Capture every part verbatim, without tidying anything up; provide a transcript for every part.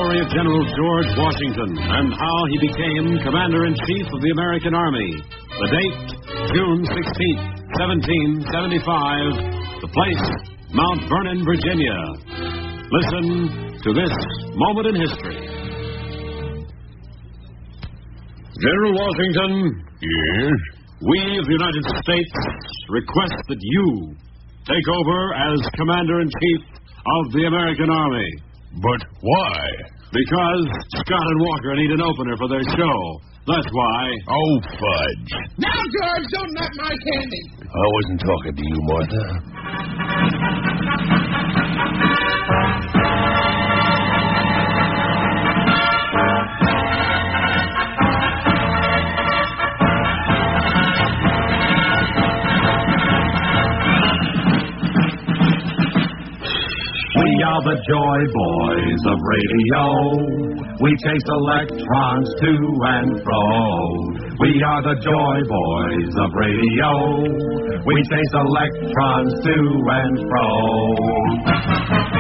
story of General George Washington and how he became Commander-in-Chief of the American Army. The date, June sixteenth, seventeen seventy-five. The place, Mount Vernon, Virginia. Listen to this moment in history. General Washington. Yes? We of the United States request that you take over as Commander-in-Chief of the American Army. But why? Because Scott and Walker need an opener for their show. That's why. Oh, fudge. Now, George, don't nut my candy. I wasn't talking to you, Martha. We are the Joy Boys of radio. We chase electrons to and fro. We are the Joy Boys of radio. We chase electrons to and fro.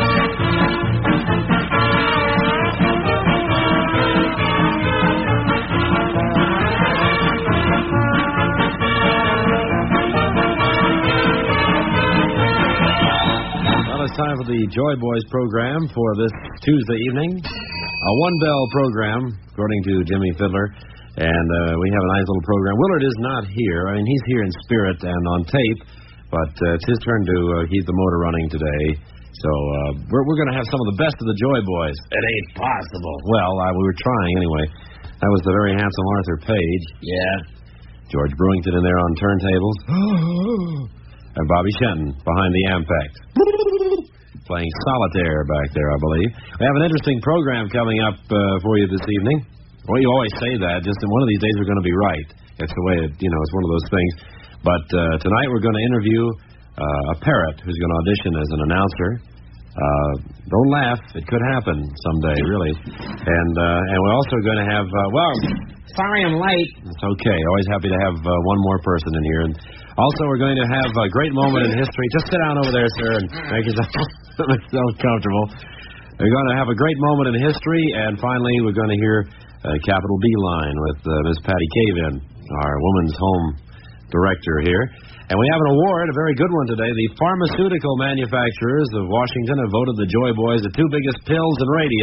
It's time for the Joy Boys program for this Tuesday evening. A one-bell program, according to Jimmy Fiddler. And uh, we have a nice little program. Willard is not here. I mean, he's here in spirit and on tape, but uh, it's his turn to uh, keep the motor running today. So uh, we're, we're going to have some of the best of the Joy Boys. It ain't possible. Well, uh, we were trying anyway. That was the very handsome Arthur Page. Yeah? George Brewington in there on turntables. And Bobby Shenton behind the Ampex. Playing solitaire back there, I believe. We have an interesting program coming up uh, for you this evening. Well, you always say that. Just in one of these days we're going to be right. It's the way it, you know, it's one of those things. But uh, tonight we're going to interview uh, a parrot who's going to audition as an announcer. Uh, don't laugh. It could happen someday, really. And uh, and we're also going to have, uh, well... Sorry I'm late. It's okay. Always happy to have uh, one more person in here. And also, we're going to have a great moment in history. Just sit down over there, sir, and make yourself, make yourself comfortable. We're going to have a great moment in history, and finally, we're going to hear uh, Capital B Line with uh, Miss Patty Cavin, our Woman's Home Director here. And we have an award, a very good one today. The pharmaceutical manufacturers of Washington have voted the Joy Boys the two biggest pills in radio.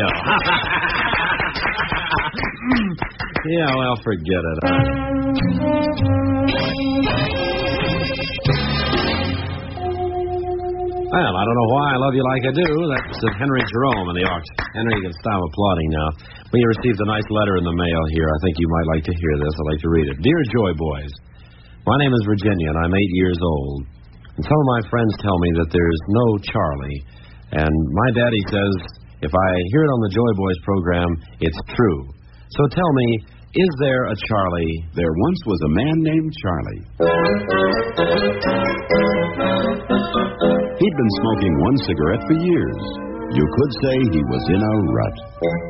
Yeah, well, forget it. Huh? Well, I don't know why I love you like I do. That's uh, Henry Jerome in the Ox. Henry, you can stop applauding now. We received a nice letter in the mail here. I think you might like to hear this. I'd like to read it. Dear Joy Boys, my name is Virginia, and I'm eight years old. And some of my friends tell me that there's no Charlie. And my daddy says if I hear it on the Joy Boys program, it's true. So tell me, is there a Charlie? There once was a man named Charlie. He'd been smoking one cigarette for years. You could say he was in a rut.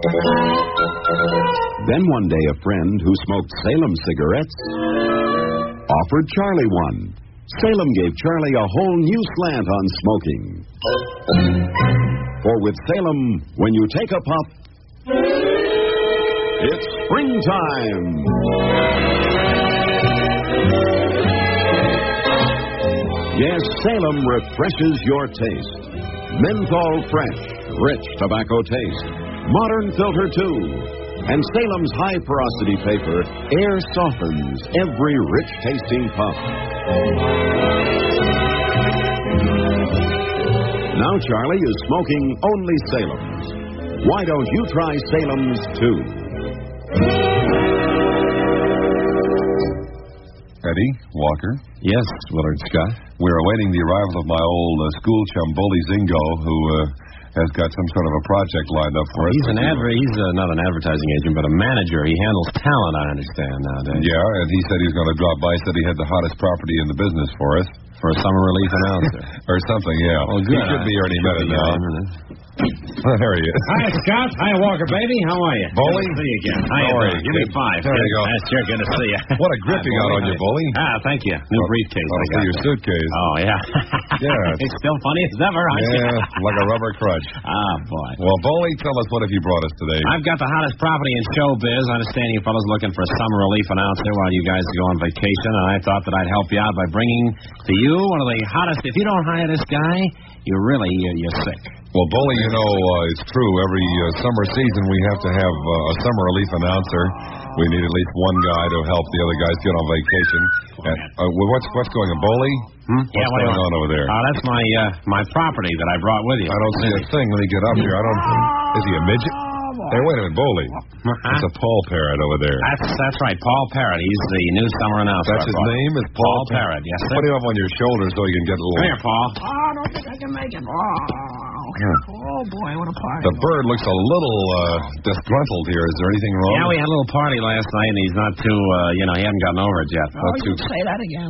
Then one day a friend who smoked Salem cigarettes offered Charlie one. Salem gave Charlie a whole new slant on smoking. For with Salem, when you take a puff, it's springtime. Yes, Salem refreshes your taste. Menthol fresh, rich tobacco taste. Modern filter too. And Salem's high porosity paper air softens every rich tasting puff. Now Charlie is smoking only Salem's. Why don't you try Salem's too? Eddie, Walker. Yes, Willard Scott. We're awaiting the arrival of my old uh, school chum, Bully Zingo, who uh, has got some sort of a project lined up for us. He's an adver- He's uh, not an advertising agent, but a manager. He handles talent, I understand, nowadays. Yeah, and he said he was going to drop by. Said he had the hottest property in the business for us. for a summer relief announcer. Or something, yeah. Well, good. He should be earning better now. There he is. Hi, Scott. Hi, Walker, baby. How are you? Bully? Good to see you again. Hi, How are you? Give me five. There you go. That's sure good to see you. What a grip Hi, you got Bully. on you, Bully. Ah, thank you. New Well, briefcase. I'll I see got. your suitcase. Oh, yeah. Yeah. It's still funny as ever, aren't you? Yeah, like a rubber crutch. Ah, boy. Well, Bully, tell us what have you brought us today. I've got the hottest property in showbiz. I understand you fellas looking for a summer relief announcer while you guys go on vacation, and I thought that I'd help you out by bringing to you one of the hottest. If you don't hire this guy, you're really you're, you're sick. Well, Bully, you know, uh, it's true. Every uh, summer season we have to have uh, a summer relief announcer. We need at least one guy to help the other guys get on vacation. And, uh, well, what's what's going on, Bully? Hmm? What's yeah, what going do you on over there? Oh, that's my uh, my property that I brought with you. I don't see a thing. Let me get up here. I don't. Is he a midget? Hey, wait a minute, Bully. Uh-huh. It's a Paul Parrot over there. That's that's right, Paul Parrot. He's the new summer announcer. That's I his brought. name? Is Paul, Paul Parrot, yes, sir. Put him up on your shoulder so he can get a little. Come here, Paul. Oh, I don't think I can make it. Oh, oh boy, what a party. The bird looks a little uh, disgruntled here. Is there anything wrong? Yeah, we had a little party last night, and he's not too, uh, you know, he hadn't gotten over it yet. Oh, you can say that again.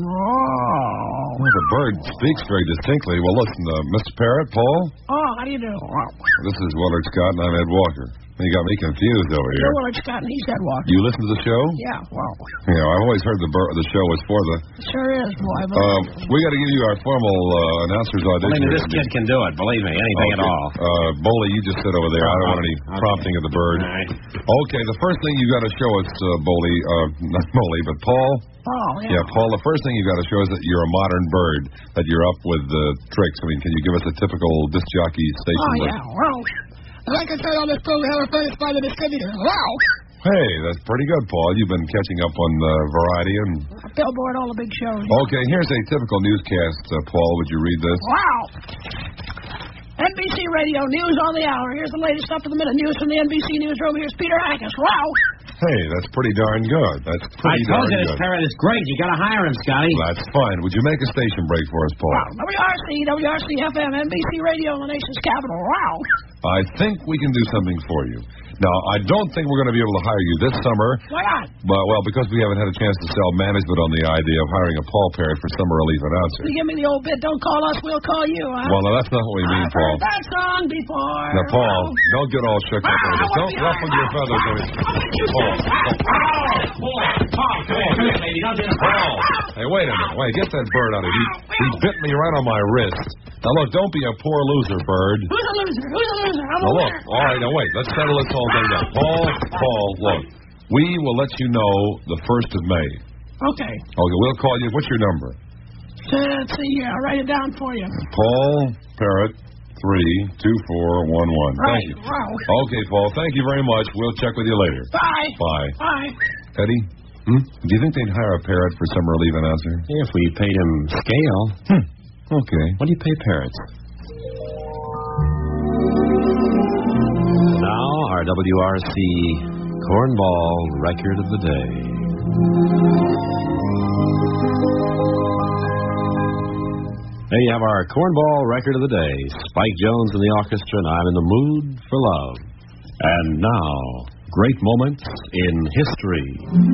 Oh. Well, the bird speaks very distinctly. Well, listen, uh, Mister Parrot, Paul. Oh, how do you do? This is Willard Scott, and I'm Ed Walker. You got me confused over here. You're Willard Scott, and he's Ed Walker. You listen to the show? Yeah, well. Yeah, I've always heard the bur- the show was for the. Sure is, boy. But Um, we got to give you our formal uh, announcer's audition. Believe me, here. this kid can do it. Believe me, anything Okay. at all. Uh, Bully, you just sit over there. I don't want any Okay. prompting of the bird. All right. Okay, the first thing you got to show us, uh, Bully, uh, not Bully, but Paul. Oh, yeah. Yeah, Paul, the first thing you got to show is that you're a modern bird, that you're up with the uh, tricks. I mean, can you give us a typical disc jockey station? Oh, bird? yeah. Well, like I said on this program, we're furnished by the distributor. Wow. Hey, that's pretty good, Paul. You've been catching up on uh, Variety and. Billboard, all the big shows. Okay, here's a typical newscast, uh, Paul. Would you read this? Wow. N B C Radio News on the hour. Here's the latest up-to-the-minute news from the N B C newsroom. Here's Peter Hackis. Wow. Hey, that's pretty darn good. That's I pretty told darn you this good. parrot is great. You got to hire him, Scotty. That's fine. Would you make a station break for us, Paul? Wow. W R C, W R C F M, N B C Radio in the nation's capital. Wow. I think we can do something for you. Now, I don't think we're going to be able to hire you this summer. Why not? But, well, because we haven't had a chance to sell management on the idea of hiring a Paul Parrot for summer relief announcer. You give me the old bit, don't call us, we'll call you, huh? Well, now, that's not what we mean, I've Paul. heard that song before. Now, Paul, Wow. don't get all shook up Ah, over this. I wanna Don't be ruffle your hired. feathers. Ah, Paul, ah, Paul, Paul, Paul, come here, come here, baby. Don't just Paul. Hey, wait a minute. Wait, get that bird out of here. He, he bit me right on my wrist. Now, look, don't be a poor loser, bird. Who's a loser? Who's a loser? I'm a Now, look. winner. All right, now, wait. Let's settle this whole thing down. Paul, Paul, look. We will let you know the first of May. Okay. Okay, we'll call you. What's your number? So, let's see here. I'll write it down for you. Paul Parrot, three two four one one. Right. Thank you. Wow. Okay, Paul. Thank you very much. We'll check with you later. Bye. Bye. Bye. Eddie, hmm? do you think they'd hire a parrot for summer relief announcer? If we paid him scale. Hmm. Okay. What do you pay parrots? Now, our W R C Cornball Record of the Day. There you have our Cornball Record of the Day. Spike Jones and the orchestra, and I'm in the mood for love. And now, great moments in history.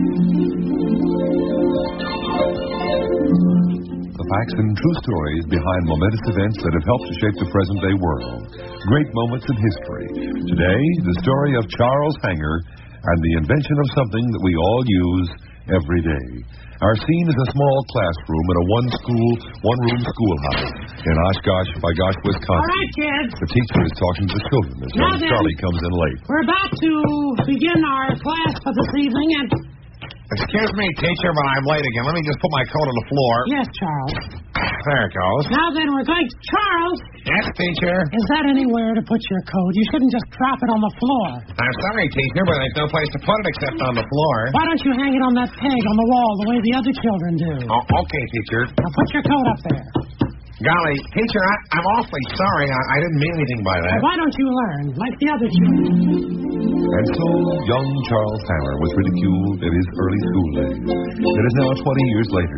The facts and true stories behind momentous events that have helped to shape the present-day world. Great moments in history. Today, the story of Charles Hanger and the invention of something that we all use every day. Our scene is a small classroom in a one-school, one-room schoolhouse in Oshkosh, by gosh, Wisconsin. All right, kids. The teacher is talking to the children as Now then. Charlie comes in late. We're about to begin our class for this evening, and Excuse me, teacher, but I'm late again. Let me just put my coat on the floor. yes, Charles. There it goes. Now then, we're going to Charles. Yes, teacher. Is that anywhere to put your coat? You shouldn't just drop it on the floor. I'm sorry, teacher, but there's no place to put it except on the floor. Why don't you hang it on that peg on the wall the way the other children do? Oh, okay, teacher. Now put your coat up there. Golly, teacher, I, I'm awfully sorry. I, I didn't mean anything by that. Why don't you learn like the other children? And so, young Charles Hanger was ridiculed in his early school days. It is now twenty years later,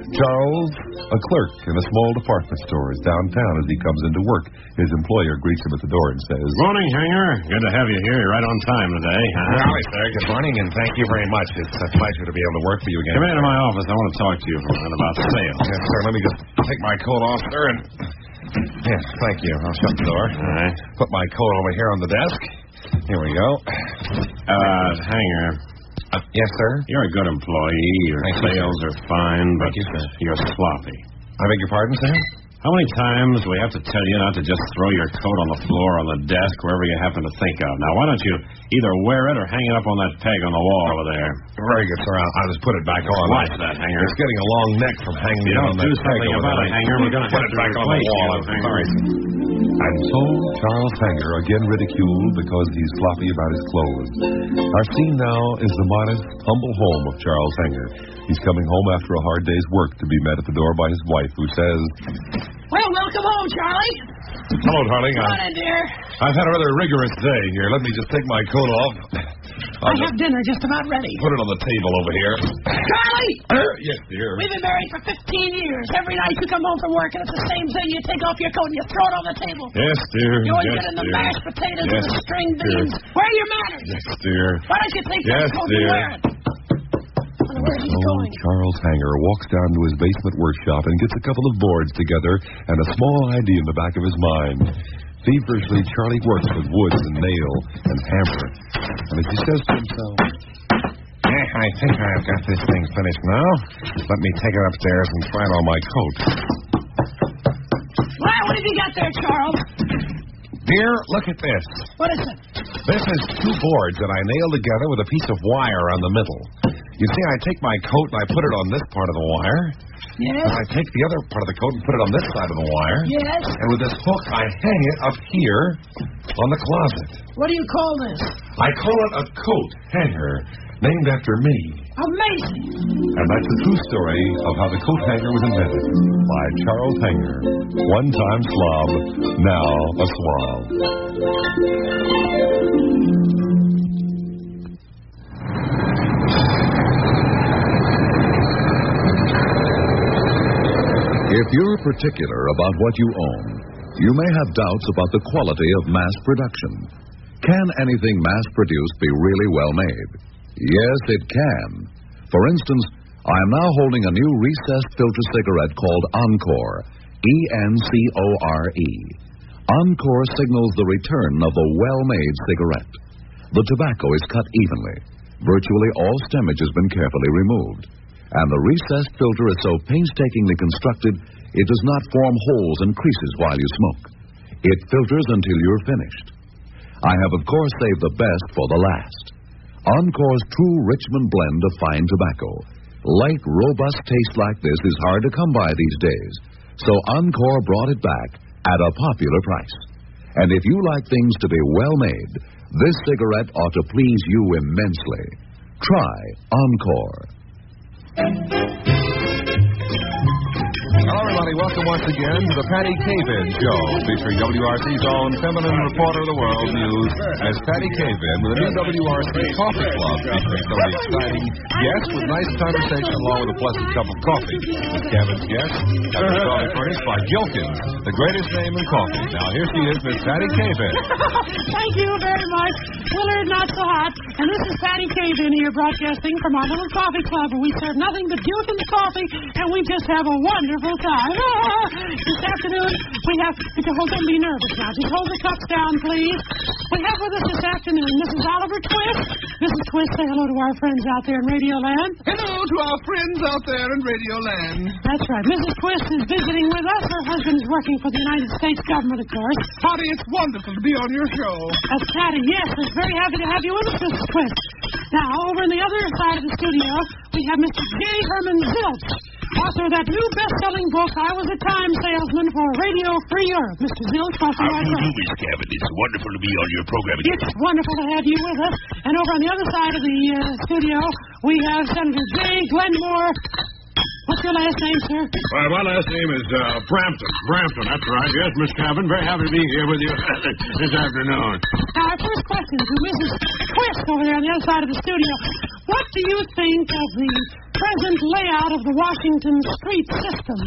Charles, a clerk in a small department store, is downtown as he comes into work. His employer greets him at the door and says, Morning, Hanger. Good to have you here. You're right on time today. Huh? Howdy, sir. Good morning, and thank you very much. It's a pleasure to be able to work for you again. Come into my office. I want to talk to you for a minute about sales. Yes, sir. Let me just take my coat off, sir, and... Yes, thank you. I'll shut the door. All right. Put my coat over here on the desk. Here we go. Uh, Hanger. Uh, yes, sir? You're a good employee. Your Thank sales you, are fine, but you, sir. you're sloppy. I beg your pardon, sir? How many times do we have to tell you not to just throw your coat on the floor, on the desk, wherever you happen to think of? Now, why don't you either wear it or hang it up on that peg on the wall over there? Very good, sir. I'll, I'll just put it back on. Watch that, Hanger. It's getting a long neck from hanging You it don't on that do peg something over about there. it, Hanger. We're going to Put have it to back on the replace wall. you, I'm Hanger. sorry. And so Charles Hanger, again ridiculed because he's sloppy about his clothes. Our scene now is the modest, humble home of Charles Hanger. He's coming home after a hard day's work to be met at the door by his wife, who says, Well, welcome home, Charlie. Hello, darling. Come on in, dear. I've had a rather rigorous day here. Let me just take my coat off. I have dinner just about ready. Put it on the table over here. Charlie! Uh, yes, dear. We've been married for fifteen years. Every night you come home from work and it's the same thing. You take off your coat and you throw it on the table. Yes, dear. You always yes, get in the dear. mashed potatoes Yes, and the string dear. beans. Where are your manners? Yes, dear. Why don't you take Yes, that coat dear. and wear it? Where's he So going? Charles Hanger walks down to his basement workshop and gets a couple of boards together and a small idea in the back of his mind. Feverishly, Charlie works with wood and nail and hammer. And as he says to himself, Eh, I think I've got this thing finished now. Let me take it upstairs and try it on my coat. Well, what have you got there, Charles? Dear, look at this. What is it? This is two boards that I nailed together with a piece of wire on the middle. You see, I take my coat and I put it on this part of the wire. Yes? And I take the other part of the coat and put it on this side of the wire. Yes? And with this hook, I hang it up here on the closet. What do you call this? I call it a coat hanger, named after me. Amazing. and that's the true story of how the coat hanger was invented by Charles Hanger, one-time slob, now a swab. If you're particular about what you own, you may have doubts about the quality of mass production. Can anything mass-produced be really well made? Yes, it can. For instance, I am now holding a new recessed filter cigarette called Encore, E N C O R E. Encore signals the return of a well-made cigarette. The tobacco is cut evenly. Virtually all stemmage has been carefully removed. And the recessed filter is so painstakingly constructed, it does not form holes and creases while you smoke. It filters until you're finished. I have, of course, saved the best for the last. Encore's true Richmond blend of fine tobacco. Light, robust taste like this is hard to come by these days. So Encore brought it back at a popular price. And if you like things to be well made, this cigarette ought to please you immensely. Try Encore. Hello, everybody. Welcome once again to the Patty Cave-In Show, featuring W R C's own feminine reporter of the world news as Patty Cave-In with a new W R C coffee club featuring some of the exciting guests with nice conversation along with a pleasant cup of coffee. Miss Kevin's guest has been coffee furnished by Gilkins, the greatest name in coffee. Now, here she is, Miss Patty Cave-In. Thank you very much. Willard, not so hot. And this is Patty Cave-In here broadcasting from our little coffee club where we serve nothing but Gilkins coffee and we just have a wonderful time. This afternoon, we have... Hold, don't be nervous now. Just hold the cups down, please. We have with us this afternoon Missus Oliver Twist. Missus Twist, say hello to our friends out there in Radio Land. Hello to our friends out there in Radio Land. That's right. Missus Twist is visiting with us. Her husband is working for the United States government, of course. Patty, it's wonderful to be on your show. That's Patty, yes. We're very happy to have you with us, Missus Twist. Now, over on the other side of the studio, we have Mister J. Herman Zilch, author of that new best-selling book, I Was a Time Salesman for Radio Free Europe. Mister Zilch, welcome How right do you do, back. Miss Cabot? It's wonderful to be on your program again. It's wonderful to have you with us. And over on the other side of the uh, studio, we have Senator J. Glenmore. What's your last name, sir? Well, my last name is uh, Brampton. Brampton, that's right. Yes, Miss Cabin. Very happy to be here with you this afternoon. Now, our first question to Missus Twist over there on the other side of the studio. What do you think of the present layout of the Washington street system.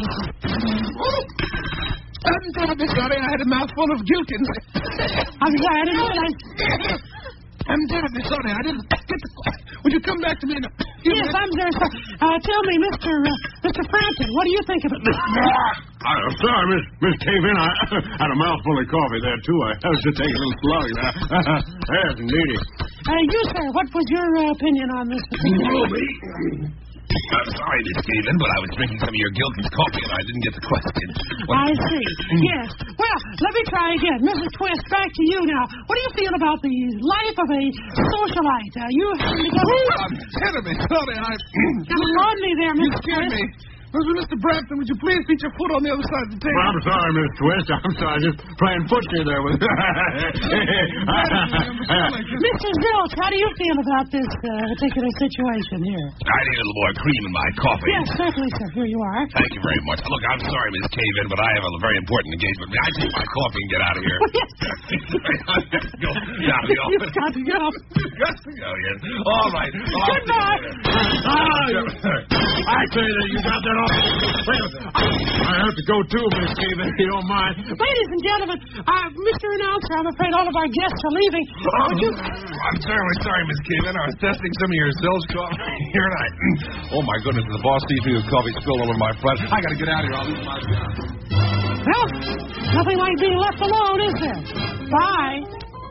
I'm terribly sorry. I had a mouthful of Gilkins. I'm sorry, I didn't realize... I'm terribly sorry. I didn't get the... Would you come back to me now? Yes, I'm very sorry. Uh, tell me, Mister Uh, Mister Frampton, what do you think of it? I'm sorry, Miss Miss Cave-In. I had a mouthful of coffee there, too. I was just taking a little slow. Yes, indeed. Uh, you, sir, what was your uh, opinion on this particular... I'm sorry, Miss Cave-In, but I was drinking some of your Gilkins coffee and I didn't get the question. What... I see. Yes. Well, let me try again. Missus Twist, back to you now. What do you feel about the life of a socialite? Uh, you happen to go... I'm terribly sorry. I... Come on me there, You Mister scared Twist. me. Mister Brampton, would you please put your foot on the other side of the table? Well, I'm sorry, Miss Twist. I'm sorry. Just playing footsie there with... Mister Zilch, how do you feel about this uh, particular situation here? I need a little more cream in my coffee. Yes, certainly, sir. Here you are. Thank you very much. Look, I'm sorry, Miss Cave-In, but I have a very important engagement. May I take my coffee and get out of here? go. Now, go. You've got to go. Got to go, yes. All right. Well, Goodbye. I say that you got that off. I have to go, too, Miss Cave-In, if you don't mind. Ladies and gentlemen, uh, Mister Announcer, I'm afraid all of our guests are leaving. Would you... I'm terribly sorry, Miss Cave-In. I was testing some of your Zilch coffee here, and I... Oh, my goodness, the boss sees me with coffee spilled over my front. I got to get out of here. I'll lose my job. Well, nothing like being left alone, is there? Bye.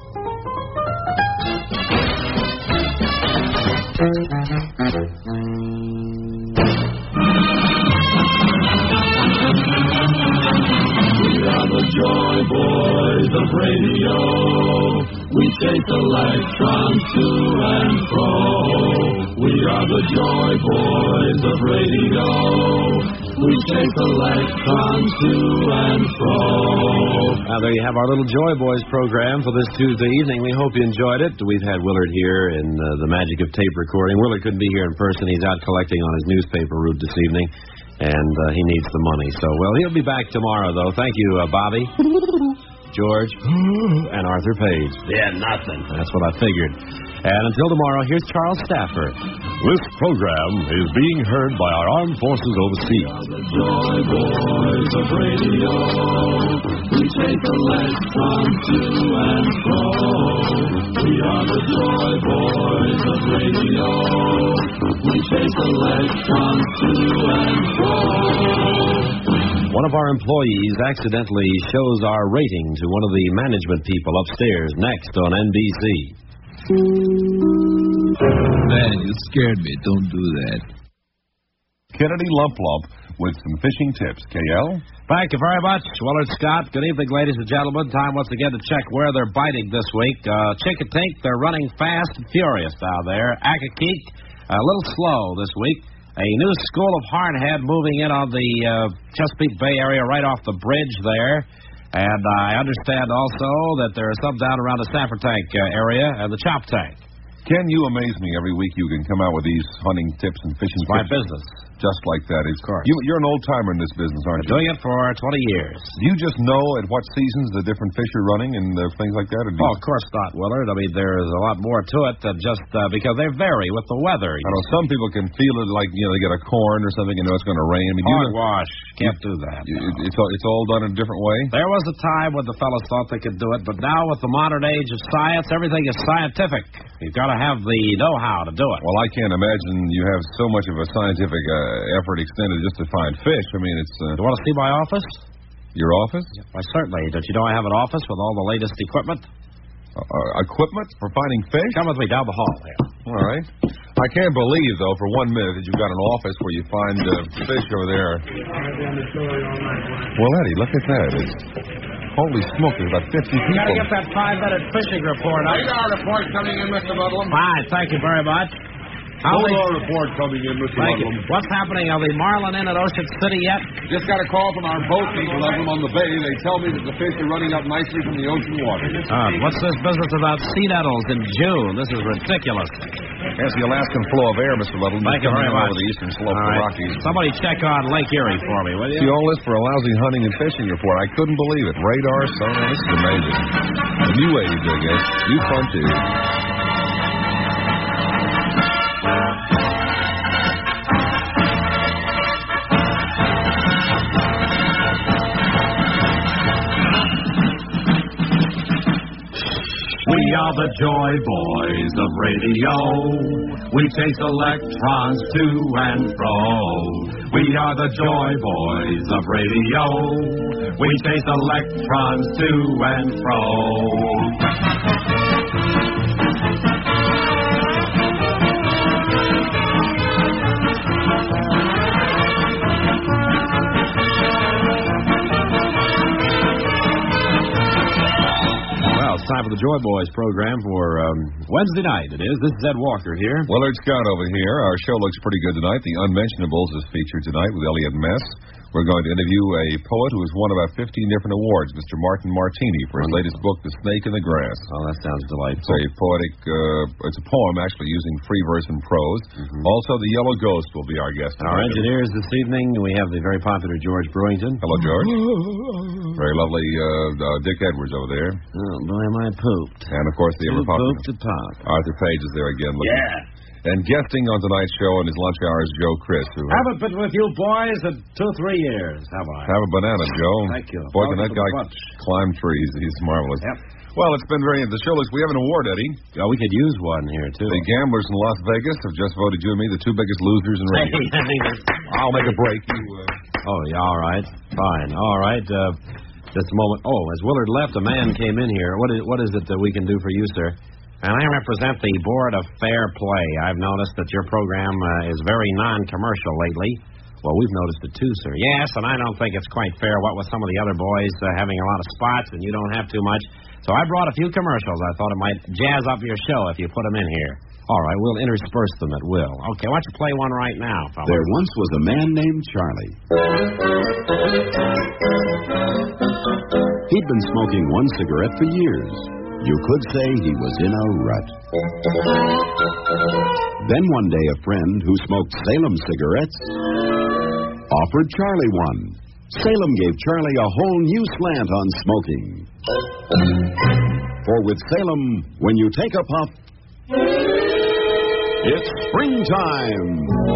We are the Joy Boys of Radio. We chase electrons to and fro. We are the Joy Boys of Radio. We chase electrons to and fro. Now, there you have our little Joy Boys program for this Tuesday evening. We hope you enjoyed it. We've had Willard here in uh, the magic of tape recording. Willard couldn't be here in person. He's out collecting on his newspaper route this evening, and uh, he needs the money. So, well, he'll be back tomorrow, though. Thank you, uh, Bobby, George, and Arthur Page. Yeah, nothing. That's what I figured. And until tomorrow, here's Charles Stafford. This program is being heard by our armed forces overseas. The Joy Boys of Radio. We chase electrons to and fro. We are the Joy Boys of Radio. We chase electrons to and fro. One of our employees accidentally shows our rating to one of the management people upstairs next on N B C. Man, you scared me. Don't do that. Kennedy Lump Lump with some fishing tips. K L? Thank you very much, Willard Scott. Good evening, ladies and gentlemen. Time once again to check where they're biting this week. Uh, Chickatink, they're running fast and furious down there. Accokeek, a little slow this week. A new school of hardhead moving in on the uh, Chesapeake Bay area right off the bridge there. And I understand also that there are some down around the Stafford Tank uh, area and the Chop Tank. Ken, you amaze me. Every week you can come out with these hunting tips and fishing It's my tips. business. Just like that. It's, Of course. You, you're an old-timer in this business, aren't Been you? doing it for twenty years. Do you just know at what seasons the different fish are running and uh, things like that? Or do you... Oh, of course not, Willard. I mean, there's a lot more to it than just uh, because they vary with the weather. I know some people can feel it like, you know, they get a corn or something and know it's going to rain. I mean, you know, Hogwash. Can't do that. you- it- it's, all, it's all done in a different way. There was a time when the fellows thought they could do it, but now with the modern age of science, everything is scientific. You've got to have the know-how to do it. Well, I can't imagine you have so much of a scientific uh, effort extended just to find fish. I mean, it's... Uh, You want to see my office? your office? Why, certainly. Don't you know I have an office with all the latest equipment? Uh, uh, equipment for finding fish? Come with me down the hall here. All right. I can't believe, though, for one minute that you've got an office where you find uh, fish over there. Well, Eddie, look at that. It's, holy smoke, there's about fifty people. Gotta get that five-minute fishing report up. Radar report coming in, Mister Ludlam. Fine, thank you very much. How Hold they- our report coming in, Mister Thank you. Ludlam. What's happening? Are the Marlin in at Ocean City yet? Just got a call from our boat people, Ludlam, on the bay. They tell me that the fish are running up nicely from the ocean water. Uh, what's this business about sea nettles in June? This is ridiculous. There's the Alaskan flow of air, Mister Ludlam. Thank you very much. Over the eastern slope All of the right. Rockies. Somebody check on Lake Erie for me, will you? See all this for a lousy hunting and fishing report. I couldn't believe it. Radar, sonar, this is amazing. The new age, I guess. You fun too. are the joy boys of radio. We chase electrons to and fro. We are the joy boys of radio. We chase electrons to and fro. Time for the Joy Boys program for um, Wednesday night, it is. This is Ed Walker here. Willard Scott over here. Our show looks pretty good tonight. The Unmentionables is featured tonight with Elliot Mess. We're going to interview a poet who has won about fifteen different awards, Mister Martin Martini, for his latest book, The Snake in the Grass. Oh, that sounds delightful. It's a poetic, uh, it's a poem actually using free verse and prose. Mm-hmm. Also, the Yellow Ghost will be our guest. Our engineers this evening, we have the very popular George Brewington. Hello, George. Very lovely uh, uh, Dick Edwards over there. Oh, boy, am I pooped. And, of course, the ever popular pooped to pop. Arthur Page is there again. Looking. Yeah. And guesting on tonight's show in his lunch hour is Joe Chris. Who haven't been with you boys in two, three years, have I? Have a banana, Joe. Thank you. Boy, can that guy bunch. climb trees. He's marvelous. Yep. Well, it's been very... The show looks... We have an award, Eddie. Yeah, we could use one here, too. The gamblers in Las Vegas have just voted you and me the two biggest losers in radio. I'll make a break. You, uh... Oh, yeah, all right. Fine. All right. Uh, just a moment. Oh, as Willard left, a man came in here. What is, what is it that we can do for you, sir? And I represent the Board of Fair Play. I've noticed that your program uh, is very non-commercial lately. Well, we've noticed it too, sir. Yes, and I don't think it's quite fair, what with some of the other boys uh, having a lot of spots and you don't have too much. So I brought a few commercials. I thought it might jazz up your show if you put them in here. All right, we'll intersperse them at will. Okay, why don't you play one right now, fellas? There once was a man named Charlie. He'd been smoking one cigarette for years. You could say he was in a rut. Then one day a friend who smoked Salem cigarettes offered Charlie one. Salem gave Charlie a whole new slant on smoking. For with Salem, when you take a puff, it's springtime.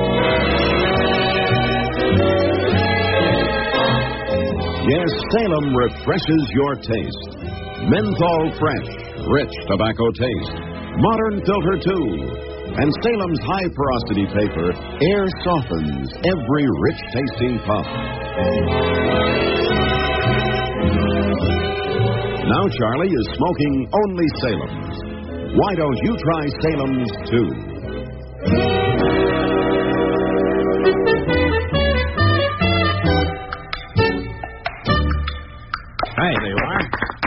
Yes, Salem refreshes your taste. Menthol fresh, rich tobacco taste. Modern filter too. And Salem's high porosity paper air softens every rich tasting puff. Now Charlie is smoking only Salem's. Why don't you try Salem's too? Hey, there you are.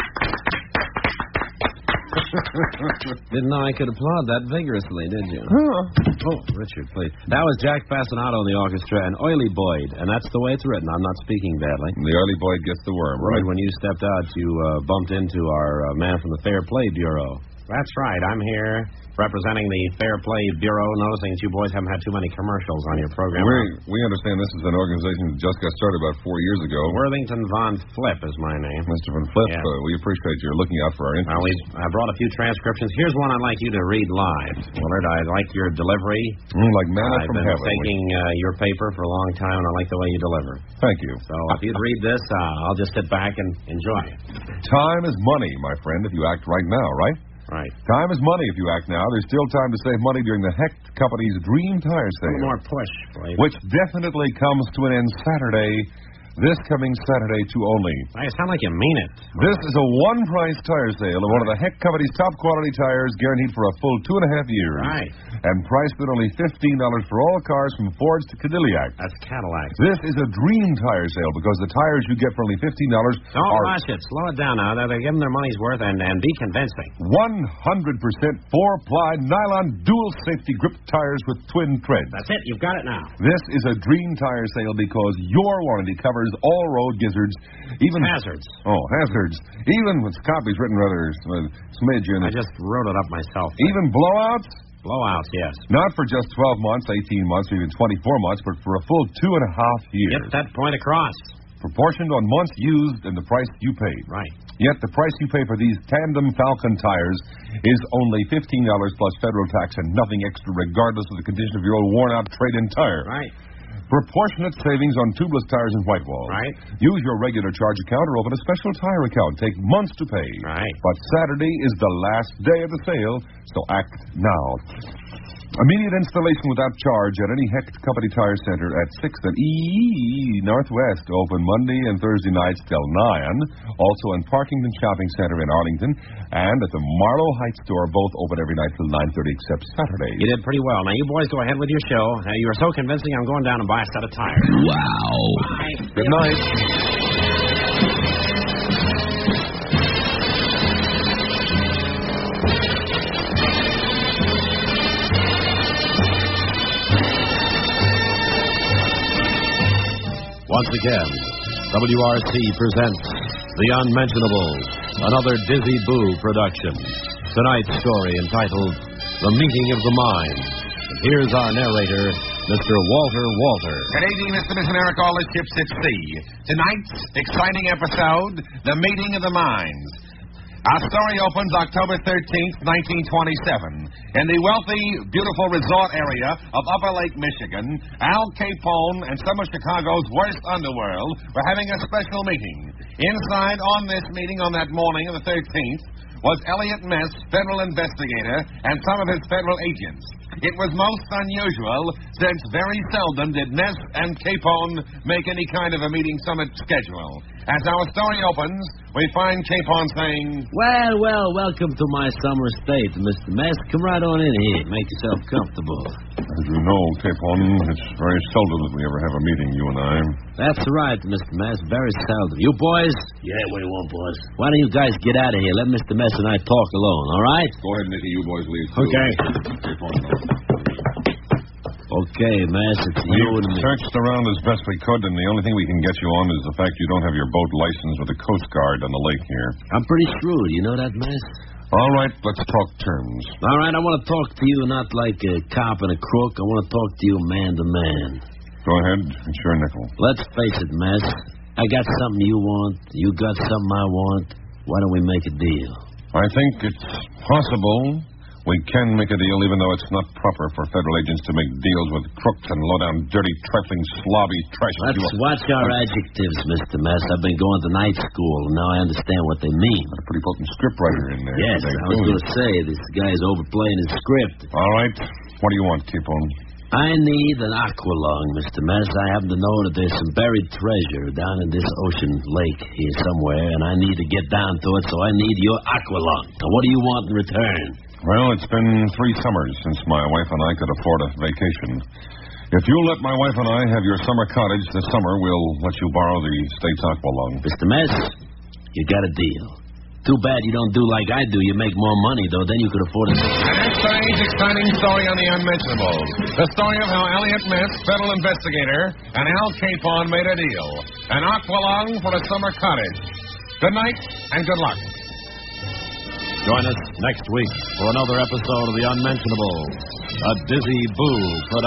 Didn't know I could applaud that vigorously, did you? Huh. Oh, Richard, please. That was Jack Fascinato in the orchestra and Oily Boyd, and that's the way it's written. I'm not speaking badly. The Oily Boyd gets the worm, right? When you stepped out, you uh, bumped into our uh, man from the Fair Play Bureau. That's right. I'm here representing the Fair Play Bureau, noticing that you boys haven't had too many commercials on your program. We, we understand this is an organization that just got started about four years ago. Worthington Von Flip is my name. Mister Von Flip, yes. uh, we appreciate your looking out for our interests. Now, we've, I brought a few transcriptions. Here's one I'd like you to read live. Willard, I like your delivery. Mm, like manna I've from been heaven. taking uh, your paper for a long time, and I like the way you deliver. Thank you. So if you'd read this, uh, I'll just sit back and enjoy it. Time is money, my friend, if you act right now, right? Right. Time is money if you act now. There's still time to save money during the Hecht Company's Dream Tire Sale. A little more push, please. Which definitely comes to an end Saturday, this coming Saturday too only. I sound like you mean it. This is a one-price tire sale of one of the Hecht Company's top-quality tires, guaranteed for a full two and a half years. Right. And priced at only fifteen dollars for all cars from Fords to Cadillac. That's Cadillac. This is a dream tire sale because the tires you get for only fifteen dollars Don't are... rush it. Slow it down now. They're giving their money's worth and, and be convincing. one hundred percent four-ply nylon dual-safety grip tires with twin treads. That's it. You've got it now. This is a dream tire sale because your warranty covers all road gizzards, even... Hazards. Oh, hazards. Even with copies written rather uh, smidgen. I just wrote it up myself. Even blowouts? Blowouts, yes. Not for just twelve months, eighteen months, or even twenty-four months, but for a full two and a half years. Get that point across. Proportioned on months used and the price you paid. Right. Yet the price you pay for these Tandem Falcon tires is only fifteen dollars plus federal tax and nothing extra, regardless of the condition of your old worn-out trade-in tire. Right. Proportionate savings on tubeless tires and Whitewall. Right. Use your regular charge account or open a special tire account. Take months to pay. Right. But Saturday is the last day of the sale, so act now. Immediate installation without charge at any Hecht Company Tire Center at sixth and E Northwest. Open Monday and Thursday nights till nine. Also in Parkington Shopping Center in Arlington. And at the Marlow Heights store, both open every night till nine thirty except Saturday. You did pretty well. Now, you boys go ahead with your show. Uh, you are so convincing, I'm going down and buy a set of tires. Wow. Good night. Once again, W R C presents The Unmentionables, another Dizzy Boo production. Tonight's story entitled The Meeting of the Mind. And here's our narrator, Mister Walter Walter. Good evening, Mister and Missus America, all the ships at sea. Tonight's exciting episode, The Meeting of the Minds. Our story opens October thirteenth, nineteen twenty-seven. In the wealthy, beautiful resort area of Upper Lake, Michigan, Al Capone and some of Chicago's worst underworld were having a special meeting. Inside on this meeting on that morning of the thirteenth was Elliot Mess, federal investigator, and some of his federal agents. It was most unusual, since very seldom did Mess and Capone make any kind of a meeting summit schedule. As our story opens, we find Capone saying, Well, well, welcome to my summer state, Mister Mess. Come right on in here. Make yourself comfortable. As you know, Capone, it's very seldom that we ever have a meeting, you and I. That's right, Mister Mess. Very seldom. You boys? Yeah, what do you want, boss? Why don't you guys get out of here? Let Mister Mess and I talk alone, all right? Go ahead, Nicky. You boys leave, too. Okay. Capone, no. Okay, Mass, it's you and me. We searched around as best we could, and the only thing we can get you on is the fact you don't have your boat license with the Coast Guard on the lake here. I'm pretty shrewd, you know that, Mass? All right, let's talk terms. All right, I want to talk to you not like a cop and a crook. I want to talk to you man to man. Go ahead. Sure, Nickel. Let's face it, Mass. I got something you want. You got something I want. Why don't we make a deal? I think it's possible we can make a deal, even though it's not proper for federal agents to make deals with crooks and low-down, dirty, trifling, slobby trash. Let's you... watch our adjectives, Mister Mess. I've been going to night school, and now I understand what they mean. Got a pretty potent scriptwriter in there. Yes, I was going to say, this guy's overplaying his script. All right. What do you want, Capone? I need an aqualung, Mister Mess. I happen to know that there's some buried treasure down in this ocean lake here somewhere, and I need to get down to it, so I need your aqualung. Now, what do you want in return? Well, it's been three summers since my wife and I could afford a vacation. If you'll let my wife and I have your summer cottage this summer, we'll let you borrow the state's aqualung. Mister Mess, you got a deal. Too bad you don't do like I do. You make more money, though. Then you could afford it. And that's today's exciting story on The Unmentionables. The story of how Elliot Mess, federal investigator, and Al Capone made a deal. An aqualung for a summer cottage. Good night, and good luck. Join us next week for another episode of The Unmentionables, a Dizzy Boo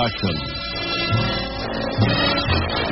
production.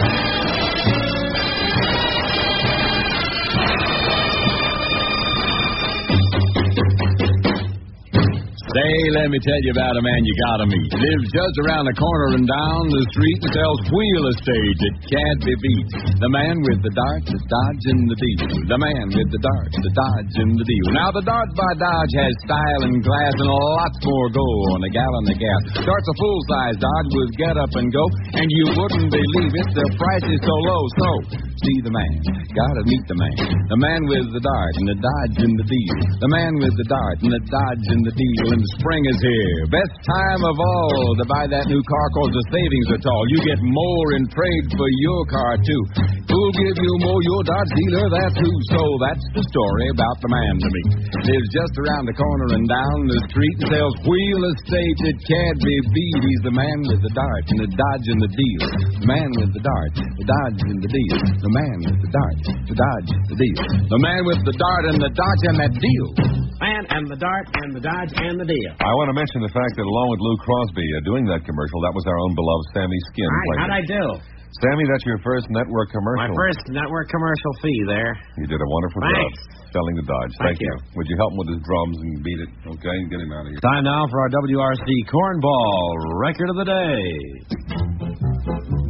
Say, let me tell you about a man you gotta meet. Lives just around the corner and down the street and sells wheel estate that can't be beat. The man with the darts, the Dodge and the deal. The man with the darts, the Dodge and the deal. Now the Dart by Dodge has style and class and lots more go on a gallon of gas. Starts a full-size Dodge with get up and go, and you wouldn't believe it, the price is so low. So, see the man, gotta meet the man. The man with the Dart and the Dodge and the deal. The man with the Dart and the Dodge and the deal. And spring is here. Best time of all to buy that new car cause the savings are tall. You get more in trade for your car, too. Who'll give you more? Your Dodge dealer, that too. So that's the story about the man to me. Lives just around the corner and down the street and sells wheel estate that can't be beat. He's the man with the Dart and the Dodge and the deal. The man with the Dart, the Dodge and the deal. The man with the Dart, the Dodge, the deal. The man with the Dart and the Dodge and that deal. Man and the Dart and the Dodge and the deal. I want to mention the fact that along with Lou Crosby uh, doing that commercial, that was our own beloved Sammy Skin. Hi, how'd I do? Sammy, that's your first network commercial. My first network commercial fee there. You did a wonderful Thanks. job selling the Dodge. Thank, Thank you. you. Would you help him with his drums and beat it, okay, and get him out of here? Time now for our W R C Cornball Record of the Day.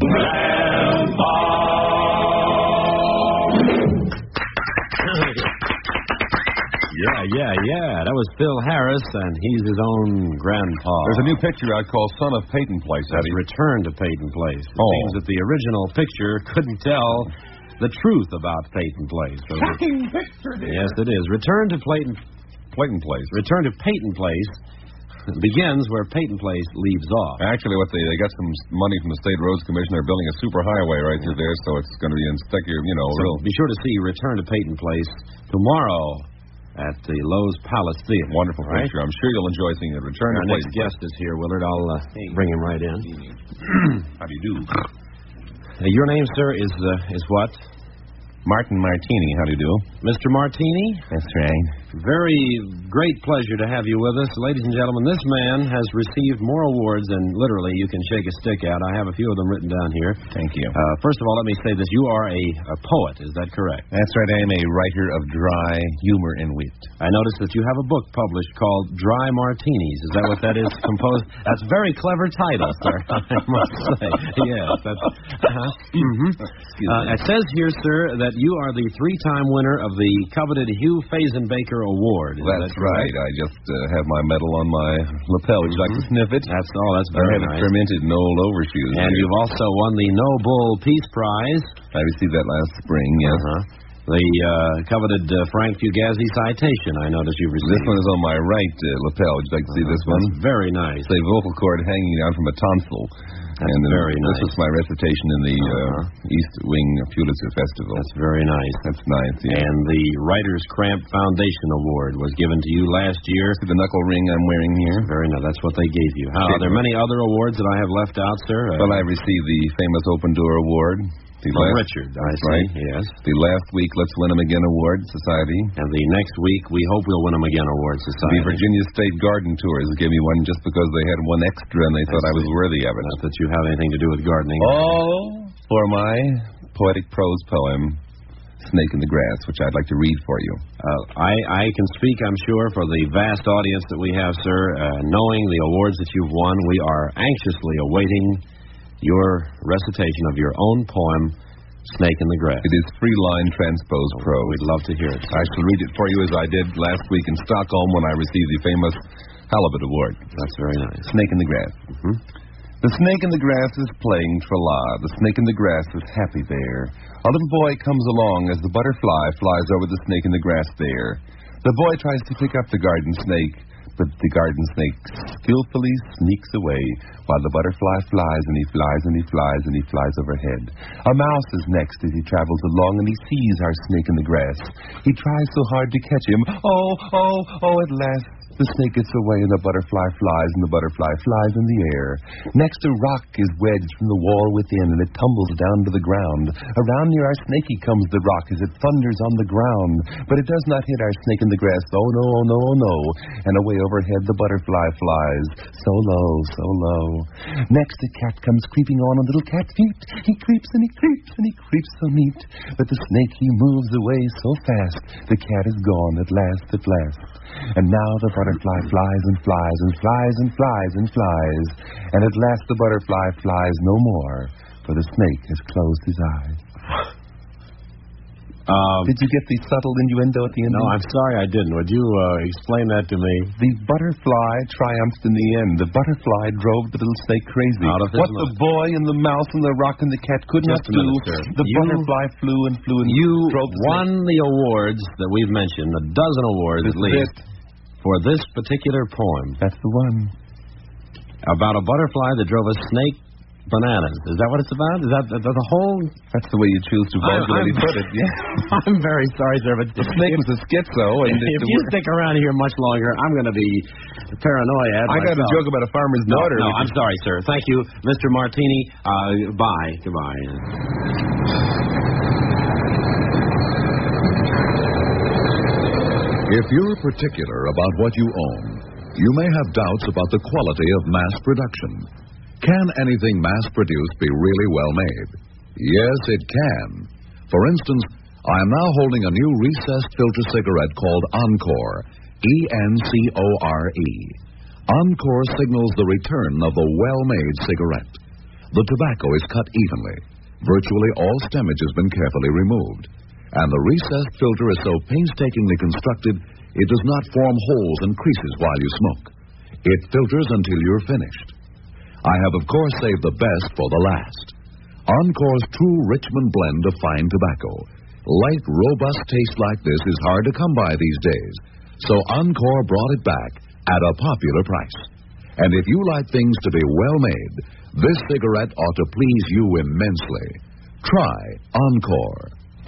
Yeah, yeah, yeah. That was Phil Harris, and he's his own grandpa. There's a new picture out called Son of Peyton Place, That's Eddie. Return to Peyton Place. It Oh. seems that the original picture couldn't tell the truth about Peyton Place. So Shocking picture, dear. yes, it is. Return to Peyton, Peyton Place. Return to Peyton Place begins where Peyton Place leaves off. Actually, what they they got some money from the State Roads Commission. They're building a super highway right through there, so it's going to be in stick, you know, So real. be sure to see Return to Peyton Place tomorrow at the Lowe's Palace Theater. Wonderful Right? picture. I'm sure you'll enjoy seeing it. Return Our to next Peyton Place. guest is here, Willard. I'll uh, bring him right in. How do you do? Uh, your name, sir, is uh, is what? Martin Martini. How do you do? Mister Martini? That's right. Very great pleasure to have you with us. Ladies and gentlemen, this man has received more awards than literally you can shake a stick at. I have a few of them written down here. Thank you. Uh, first of all, let me say that you are a, a poet. Is that correct? That's right. I am a writer of dry humor and wit. I noticed that you have a book published called Dry Martinis. Is that what that is composed? That's a very clever title, sir, I must say. Yes, that's... Uh-huh. Mm-hmm. Uh, it says here, sir, that you are the three-time winner of the coveted Hugh Fazenbaker Award. Is That's that correct? right. I just uh, have my medal on my lapel. Would you like to sniff it? That's oh, that's I very have nice. it fermented in old overshoes. And here. you've also won the Noble Peace Prize. I received that last spring, yes. Uh-huh. The uh, coveted uh, Frank Fugazi citation, I noticed you've received. This one is on my right uh, lapel. Would you like to see this one? That's very nice. It's a vocal cord hanging down from a tonsil. That's and very this nice. was my recitation in the uh, East Wing Pulitzer Festival. That's very nice. That's nice, yeah. And the Writers Cramp Foundation Award was given to you last year. See the knuckle ring I'm wearing here? Very nice. That's what they gave you. How, are there many other awards that I have left out, sir? Uh, Well, I received the famous Open Door Award. The from last, Richard, I that's see. right. Yes. The last week Let's Win 'em Again Award Society. And the next week, we hope we'll win them again Award Society. The Virginia State Garden Tours gave me one just because they had one extra and they thought I, I was worthy of it. Not that you have anything to do with gardening. All for my poetic prose poem, Snake in the Grass, which I'd like to read for you. Uh, I, I can speak, I'm sure, for the vast audience that we have, sir. Uh, knowing the awards that you've won, we are anxiously awaiting your recitation of your own poem, Snake in the Grass. It is free-line transposed Oh, prose. we'd love to hear it. I shall read it for you as I did last week in Stockholm when I received the famous Halibut Award. That's very nice. Snake in the Grass. Mm-hmm. The snake in the grass is playing tra-la. The snake in the grass is happy there. A little boy comes along as the butterfly flies over the snake in the grass there. The boy tries to pick up the garden snake, but the garden snake skillfully sneaks away while the butterfly flies and he flies and he flies and he flies overhead. A mouse is next as he travels along and he sees our snake in the grass. He tries so hard to catch him. Oh, oh, oh, at last the snake gets away and the butterfly flies and the butterfly flies in the air. Next a rock is wedged from the wall within and it tumbles down to the ground. Around near our snakey comes the rock as it thunders on the ground. But it does not hit our snake in the grass. Oh no, oh no, oh no. And away overhead the butterfly flies. So low, so low. Next a cat comes creeping on on little cat feet. He creeps and he creeps and he creeps so neat. But the snake he moves away so fast. The cat is gone at last, at last. And now the butterfly flies and flies and flies and flies and flies. And at last the butterfly flies no more, for the snake has closed his eyes. Um, Did you get the subtle innuendo at the end? No, I'm sorry I didn't. Would you uh, explain that to me? The butterfly triumphed in the end. The butterfly drove the little snake crazy. Out of his What mind. the boy and the mouse and the rock and the cat could Just not a do, minute, sir. the You- butterfly flew and flew and You drove the won snake. the awards that we've mentioned, a dozen awards This at is least, it. for this particular poem That's the one. about a butterfly that drove a snake bananas. Is that what it's about? Is that the, the, the whole... That's the way you choose to vulgarly I'm- put it, yeah. I'm very sorry, sir, but The snake was a schizo. And if it- you stick around here much longer, I'm going to be paranoid. I got a myself. joke about a farmer's No, daughter. no, I'm sorry, sir. Thank you, Mister Martini. Uh, bye. Goodbye. If you're particular about what you own, you may have doubts about the quality of mass production. Can anything mass-produced be really well made? Yes, it can. For instance, I am now holding a new recessed filter cigarette called Encore, E N C O R E. Encore signals the return of the well-made cigarette. The tobacco is cut evenly. Virtually all stemmage has been carefully removed. And the recessed filter is so painstakingly constructed, it does not form holes and creases while you smoke. It filters until you're finished. I have, of course, saved the best for the last. Encore's true Richmond blend of fine tobacco. Light, robust taste like this is hard to come by these days. So Encore brought it back at a popular price. And if you like things to be well made, this cigarette ought to please you immensely. Try Encore.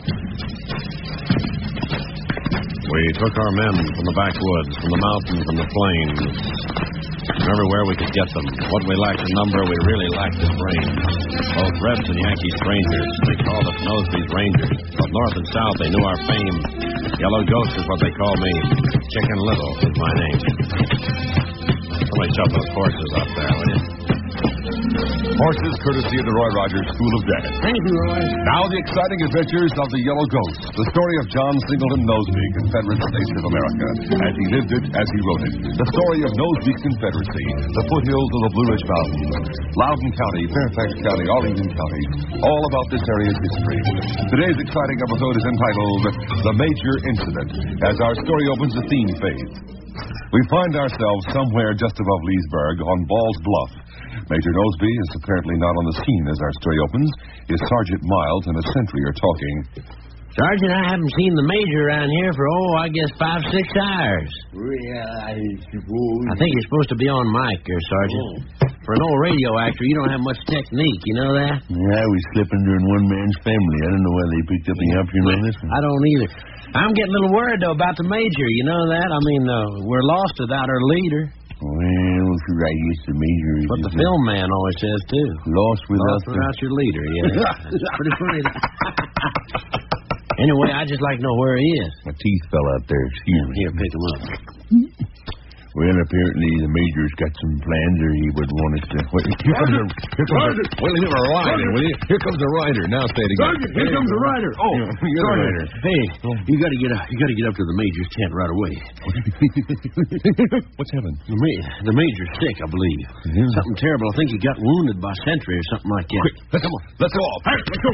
We took our men from the backwoods, from the mountains and the plains, from everywhere we could get them. What we lacked in number, we really lacked in brains. Both Rebs and Yankee strangers, they called us Nosby's Rangers. Both north and south, they knew our fame. Yellow Ghost is what they call me. Chicken Little is my name. Somebody shove those horses up there, will you? Horses courtesy of the Roy Rogers School of Dance. Thank you, Roy. Now the exciting adventures of the Yellow Ghost, the story of John Singleton Nosby, Confederate States of America, as he lived it, as he wrote it. The story of Nosby's Confederacy, the foothills of the Blue Ridge Mountains, Loudoun County, Fairfax County, Arlington County, all about this area's history. Today's exciting episode is entitled The Major Incident, as our story opens the theme phase. We find ourselves somewhere just above Leesburg on Ball's Bluff. Major Nosby is apparently not on the scene as our story opens. His Sergeant Miles and a sentry are talking. Sergeant, I haven't seen the Major around here for, oh, I guess five, six hours. Well, I suppose... I think you're supposed to be on mic there, Sergeant. Oh. For an old radio actor, you don't have much technique, you know that? Yeah, I was slipping during one man's family. I don't know whether they picked up the opportunity on this one. I don't either. I'm getting a little worried, though, about the Major. You know that? I mean, uh, we're lost without our leader. Well, sure, I guess the Major is... What the film man always says, too. Lost without... Lost without the... your leader, yeah. It's pretty funny. Anyway, I'd just like to know where he is. My teeth fell out there. Excuse me. Here, pick him up. Well, apparently the Major's got some plans, or he would want us to... Wait, here comes a... Here comes a... Well, here's a rider, will you? Here comes a rider. Now say it again. Sergeant, here comes a rider. Oh, you're the rider. Hey, you got to get up. You got to get up to the Major's tent right away. What's happened? The, ma- the Major's sick, I believe. Yeah. Something terrible. I think he got wounded by sentry or something like that. Quick, let's come on. Let's go off. Hey, let's go.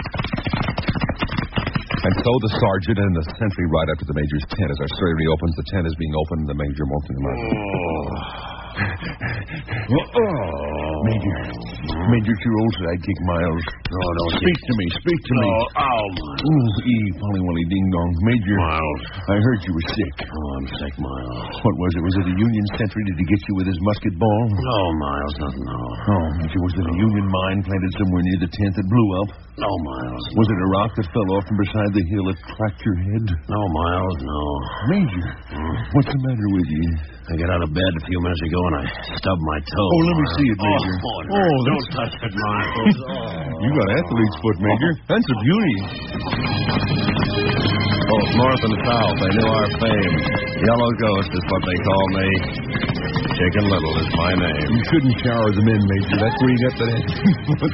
And so the sergeant and the sentry ride up to the Major's tent. As our story reopens, the tent is being opened, and the Major walks in the room. Oh, Major. Major, it's your old sidekick, Miles. Oh, no. Speak to me. Speak to me. Oh, ow. Ooh, ee, Polly Wolly Ding Dong. Major. Miles. I heard you were sick. Oh, I'm sick, Miles. What was it? Was it a Union sentry? Did he get you with his musket ball? No, Miles, not no. Oh, Major, was it a Union mine planted somewhere near the tent that blew up? No, Miles. Was it a rock that fell off from beside the hill that cracked your head? No, Miles, no. Major, Hmm? what's the matter with you? I got out of bed a few minutes ago and I stubbed my toe. Oh, let me see it, Major. Oh, oh don't that's... touch it, Miles. Oh. You got athlete's foot, Major. That's a beauty. Both north and south, they knew our fame. Yellow Ghost is what they call me. Chicken Little is my name. You shouldn't shower the men, Major. That's where you got that athlete's foot.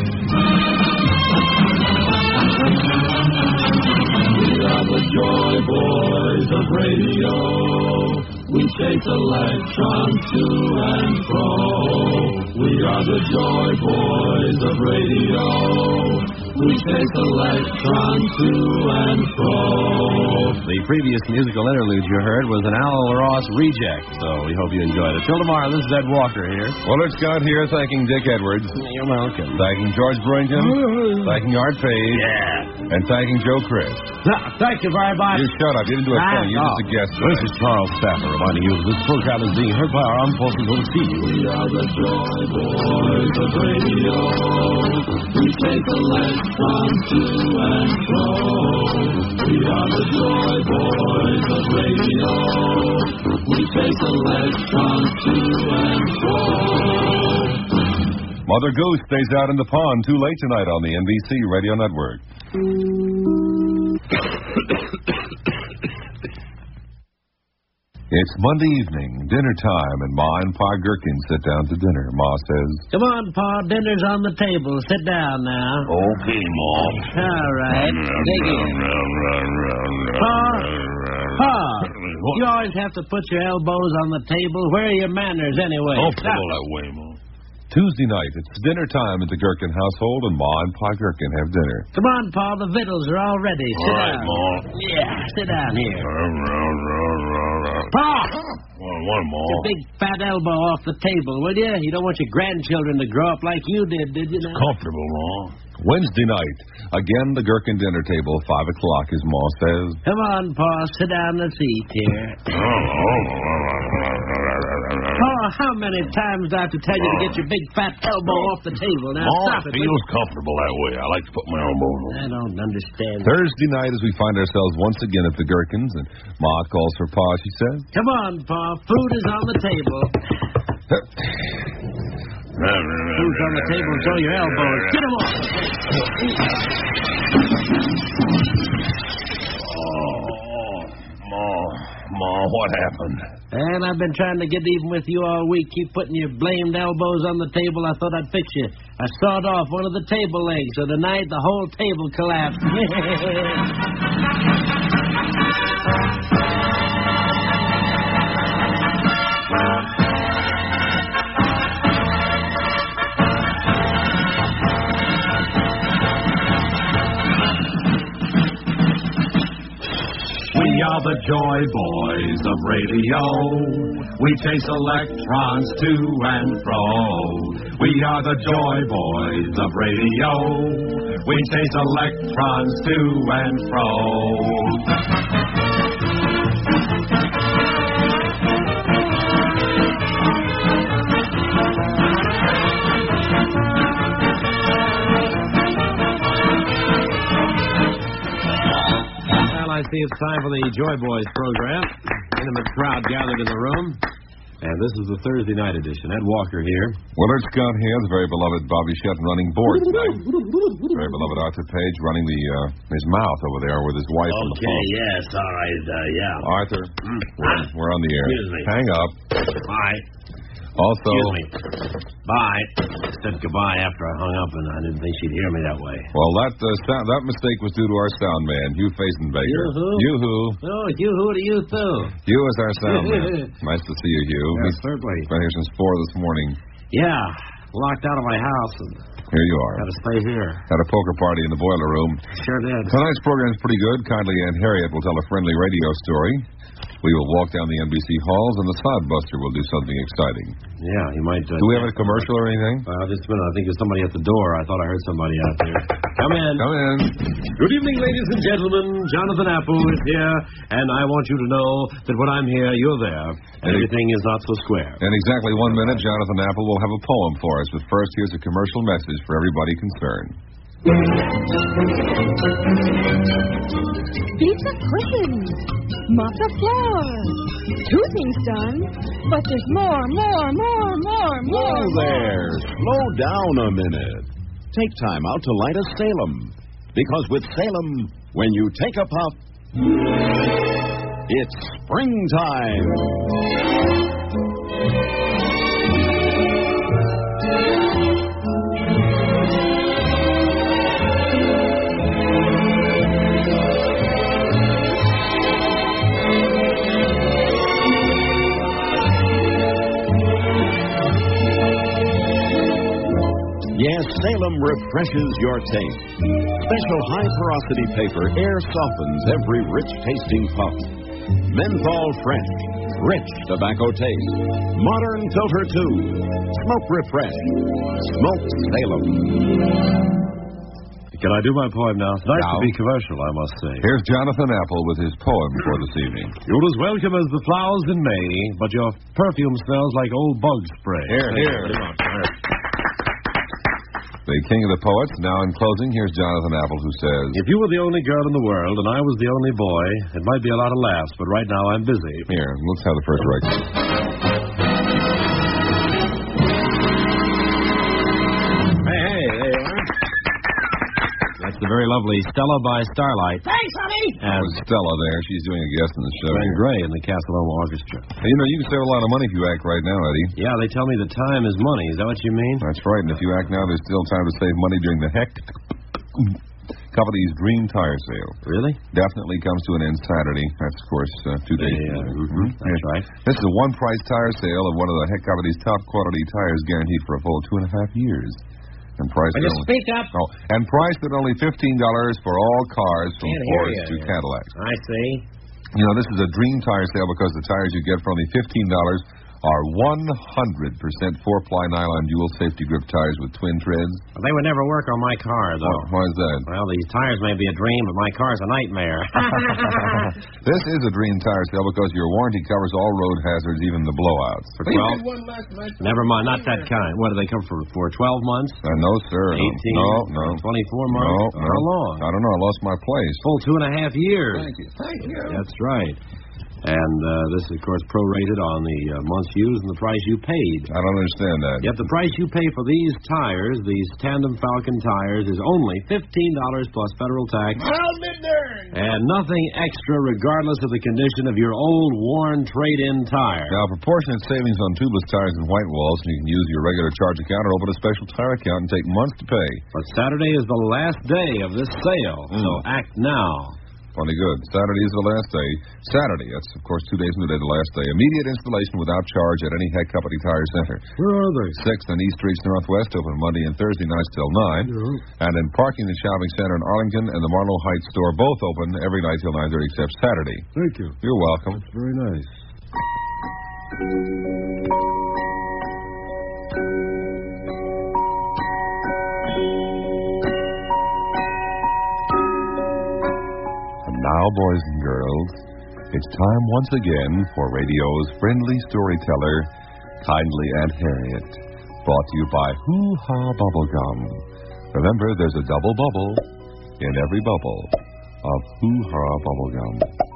We are the Joy Boys of Radio. We chase electrons to and fro. We are the Joy Boys of Radio. We chase electrons to and fro. The previous musical interlude you heard was an Al Ross reject, so we hope you enjoyed it. Till tomorrow, this is Ed Walker here. Willard Scott here, thanking Dick Edwards. You're welcome. Thanking George Burrington. Thanking Art Page. Yeah. And thanking Joe Chris. No, thank you very much. You shut up. You didn't do a thing. You're just a guest. This is Charles Stafford reminding you that this program is being heard by our armed forces overseas. We are the Joy Boys of Radio. We take electrons to and fro. We are the Joy Boys of Radio. We take electrons to and fro. Mother Goose stays out in the pond too late tonight on the N B C Radio Network. It's Monday evening, dinner time, and Ma and Pa Gherkin sit down to dinner. Ma says, Come on, Pa, dinner's on the table. Sit down now. Okay, Ma. All right. Dig in. Pa, Pa, you always have to put your elbows on the table. Where are your manners, anyway? Don't pull that way, Ma. Tuesday night, it's dinner time at the Gherkin household, and Ma and Pa Gherkin have dinner. Come on, Pa, the victuals are all ready. Sit All right, down. Ma. Yeah, sit down here. Pa! Pa! Well, what, Ma? Your big fat elbow off the table, will you? You don't want your grandchildren to grow up like you did, did you? Now? Comfortable, Ma. Wednesday night, again the Gherkin dinner table, five o'clock, as Ma says. Come on, Pa, sit down. Let's eat here. Pa, how many times do I have to tell you to get your big fat elbow off the table? Now, Ma, stop it. it feels comfortable that way. I like to put my elbow on. I don't understand. Thursday night, as we find ourselves once again at the Gherkins, and Ma calls for Pa, she says. Come on, Pa, food is on the table. Food's on the table, and so your elbows. Get them off. Oh, Ma, Ma, what happened? And I've been trying to get even with you all week. Keep putting your blamed elbows on the table. I thought I'd fix you. I sawed off one of the table legs, so tonight the whole table collapsed. We are the Joy Boys of radio. We chase electrons to and fro. We are the Joy Boys of radio. We chase electrons to and fro. I see it's time for the Joy Boys program. Intimate crowd gathered in the room. And this is the Thursday night edition. Ed Walker here. Willard Scott here, the very beloved Bobby Shetton running board tonight. Very beloved Arthur Page running the uh, his mouth over there with his wife on the phone. Okay, yes, all right, uh, yeah. Arthur, we're, we're on the air. Excuse me. Hang up. Bye. Also, Excuse me. Bye. I said goodbye after I hung up, and I didn't think she'd hear me that way. well, that uh, sound, that mistake was due to our sound man, Hugh Fazenbaker. Yoo-hoo? Yoo-hoo. Oh, you-hoo to you, too. Hugh is our sound man. Nice to see you, Hugh. Yes, He's certainly. been here since four this morning. Yeah, locked out of my house, and Here you are. got to stay here. Had a poker party in the boiler room. Sure did. Tonight's program is pretty good. Kindly Aunt Harriet will tell a friendly radio story. We will walk down the N B C halls, and the Sodbuster will do something exciting. Yeah, you might... Uh, Do we have a commercial or anything? Uh, just a minute. I think there's somebody at the door. I thought I heard somebody out there. Come in. Come in. Good evening, ladies and gentlemen. Jonathan Apple is here, and I want you to know that when I'm here, you're there, and everything is not so square. In exactly one minute, Jonathan Apple will have a poem for us. But first, here's a commercial message for everybody concerned. Pizza quickens. Mop the floor. Two things done, but there's more, more, more, more, more. Whoa there. Slow down a minute. Take time out to light a Salem. Because with Salem, when you take a puff, it's springtime. Yes, Salem refreshes your taste. Special high-porosity paper air softens every rich-tasting puff. Menthol fresh, rich tobacco taste. Modern filter two. Smoke refresh. Smoke Salem. Can I do my poem now? It's nice Now. to be commercial, I must say. Here's Jonathan Apple with his poem for this evening. You're as welcome as the flowers in May, but your perfume smells like old bug spray. Here, here. The king of the poets. Now, in closing, here's Jonathan Apple, who says, If you were the only girl in the world and I was the only boy, it might be a lot of laughs, but right now I'm busy. Here, let's have the first record. Hey, hey, there you are. That's the very lovely Stella by Starlight. Thanks, honey. And Stella there. She's doing a guest in the show. Glenn Gray in the Castle Loma Orchestra. Hey, you know, you can save a lot of money if you act right now, Eddie. Yeah, they tell me that time is money. Is that what you mean? That's right. And if you act now, there's still time to save money during the heck Company's Dream Tire Sale. Really? Definitely comes to an end Saturday. That's, of course, uh, two days. Yeah, mm-hmm. That's yeah. right. This is a one-price tire sale of one of the Heck Company's top-quality tires guaranteed for a full two and a half years. And priced Will you only, speak up? Oh, and priced at only fifteen dollars for all cars from Can't Fords hear to you. Cadillacs. I see. You know, this is a dream tire sale because the tires you get for only fifteen dollars are one hundred percent four-ply nylon dual safety grip tires with twin treads. Well, they would never work on my car, though. Why is that? Well, these tires may be a dream, but my car's a nightmare. This is a dream tire sale because your warranty covers all road hazards, even the blowouts. For twelve? Never mind, not that kind. What do they cover for? For twelve months? Uh, no, sir. eighteen? No, no. twenty-four months? No, no. How long? I don't know. I lost my place. Full two and a half years. Thank you. Thank you. That's right. And uh, this is, of course, prorated on the uh, months used and the price you paid. I don't understand that. Yet the price you pay for these tires, these Tandem Falcon tires, is only fifteen dollars plus federal tax. I'll be darned. And nothing extra regardless of the condition of your old, worn trade-in tire. Now, proportionate savings on tubeless tires and white walls, and you can use your regular charge account or open a special tire account and take months to pay. But Saturday is the last day of this sale, mm. so act now. Funny good. Saturday is the last day. Saturday, that's, of course, two days from today, the last day. Immediate installation without charge at any Heck Company Tire Center. Where are they? sixth and East Streets Northwest, open Monday and Thursday nights till nine. Yeah. And in Parking and Shopping Center in Arlington and the Marlow Heights store, both open every night till nine thirty except Saturday. Thank you. You're welcome. That's very nice. Now, boys and girls, it's time once again for radio's friendly storyteller, Kindly Aunt Harriet, brought to you by Hoo Ha Bubblegum. Remember, there's a double bubble in every bubble of Hoo Ha Bubblegum.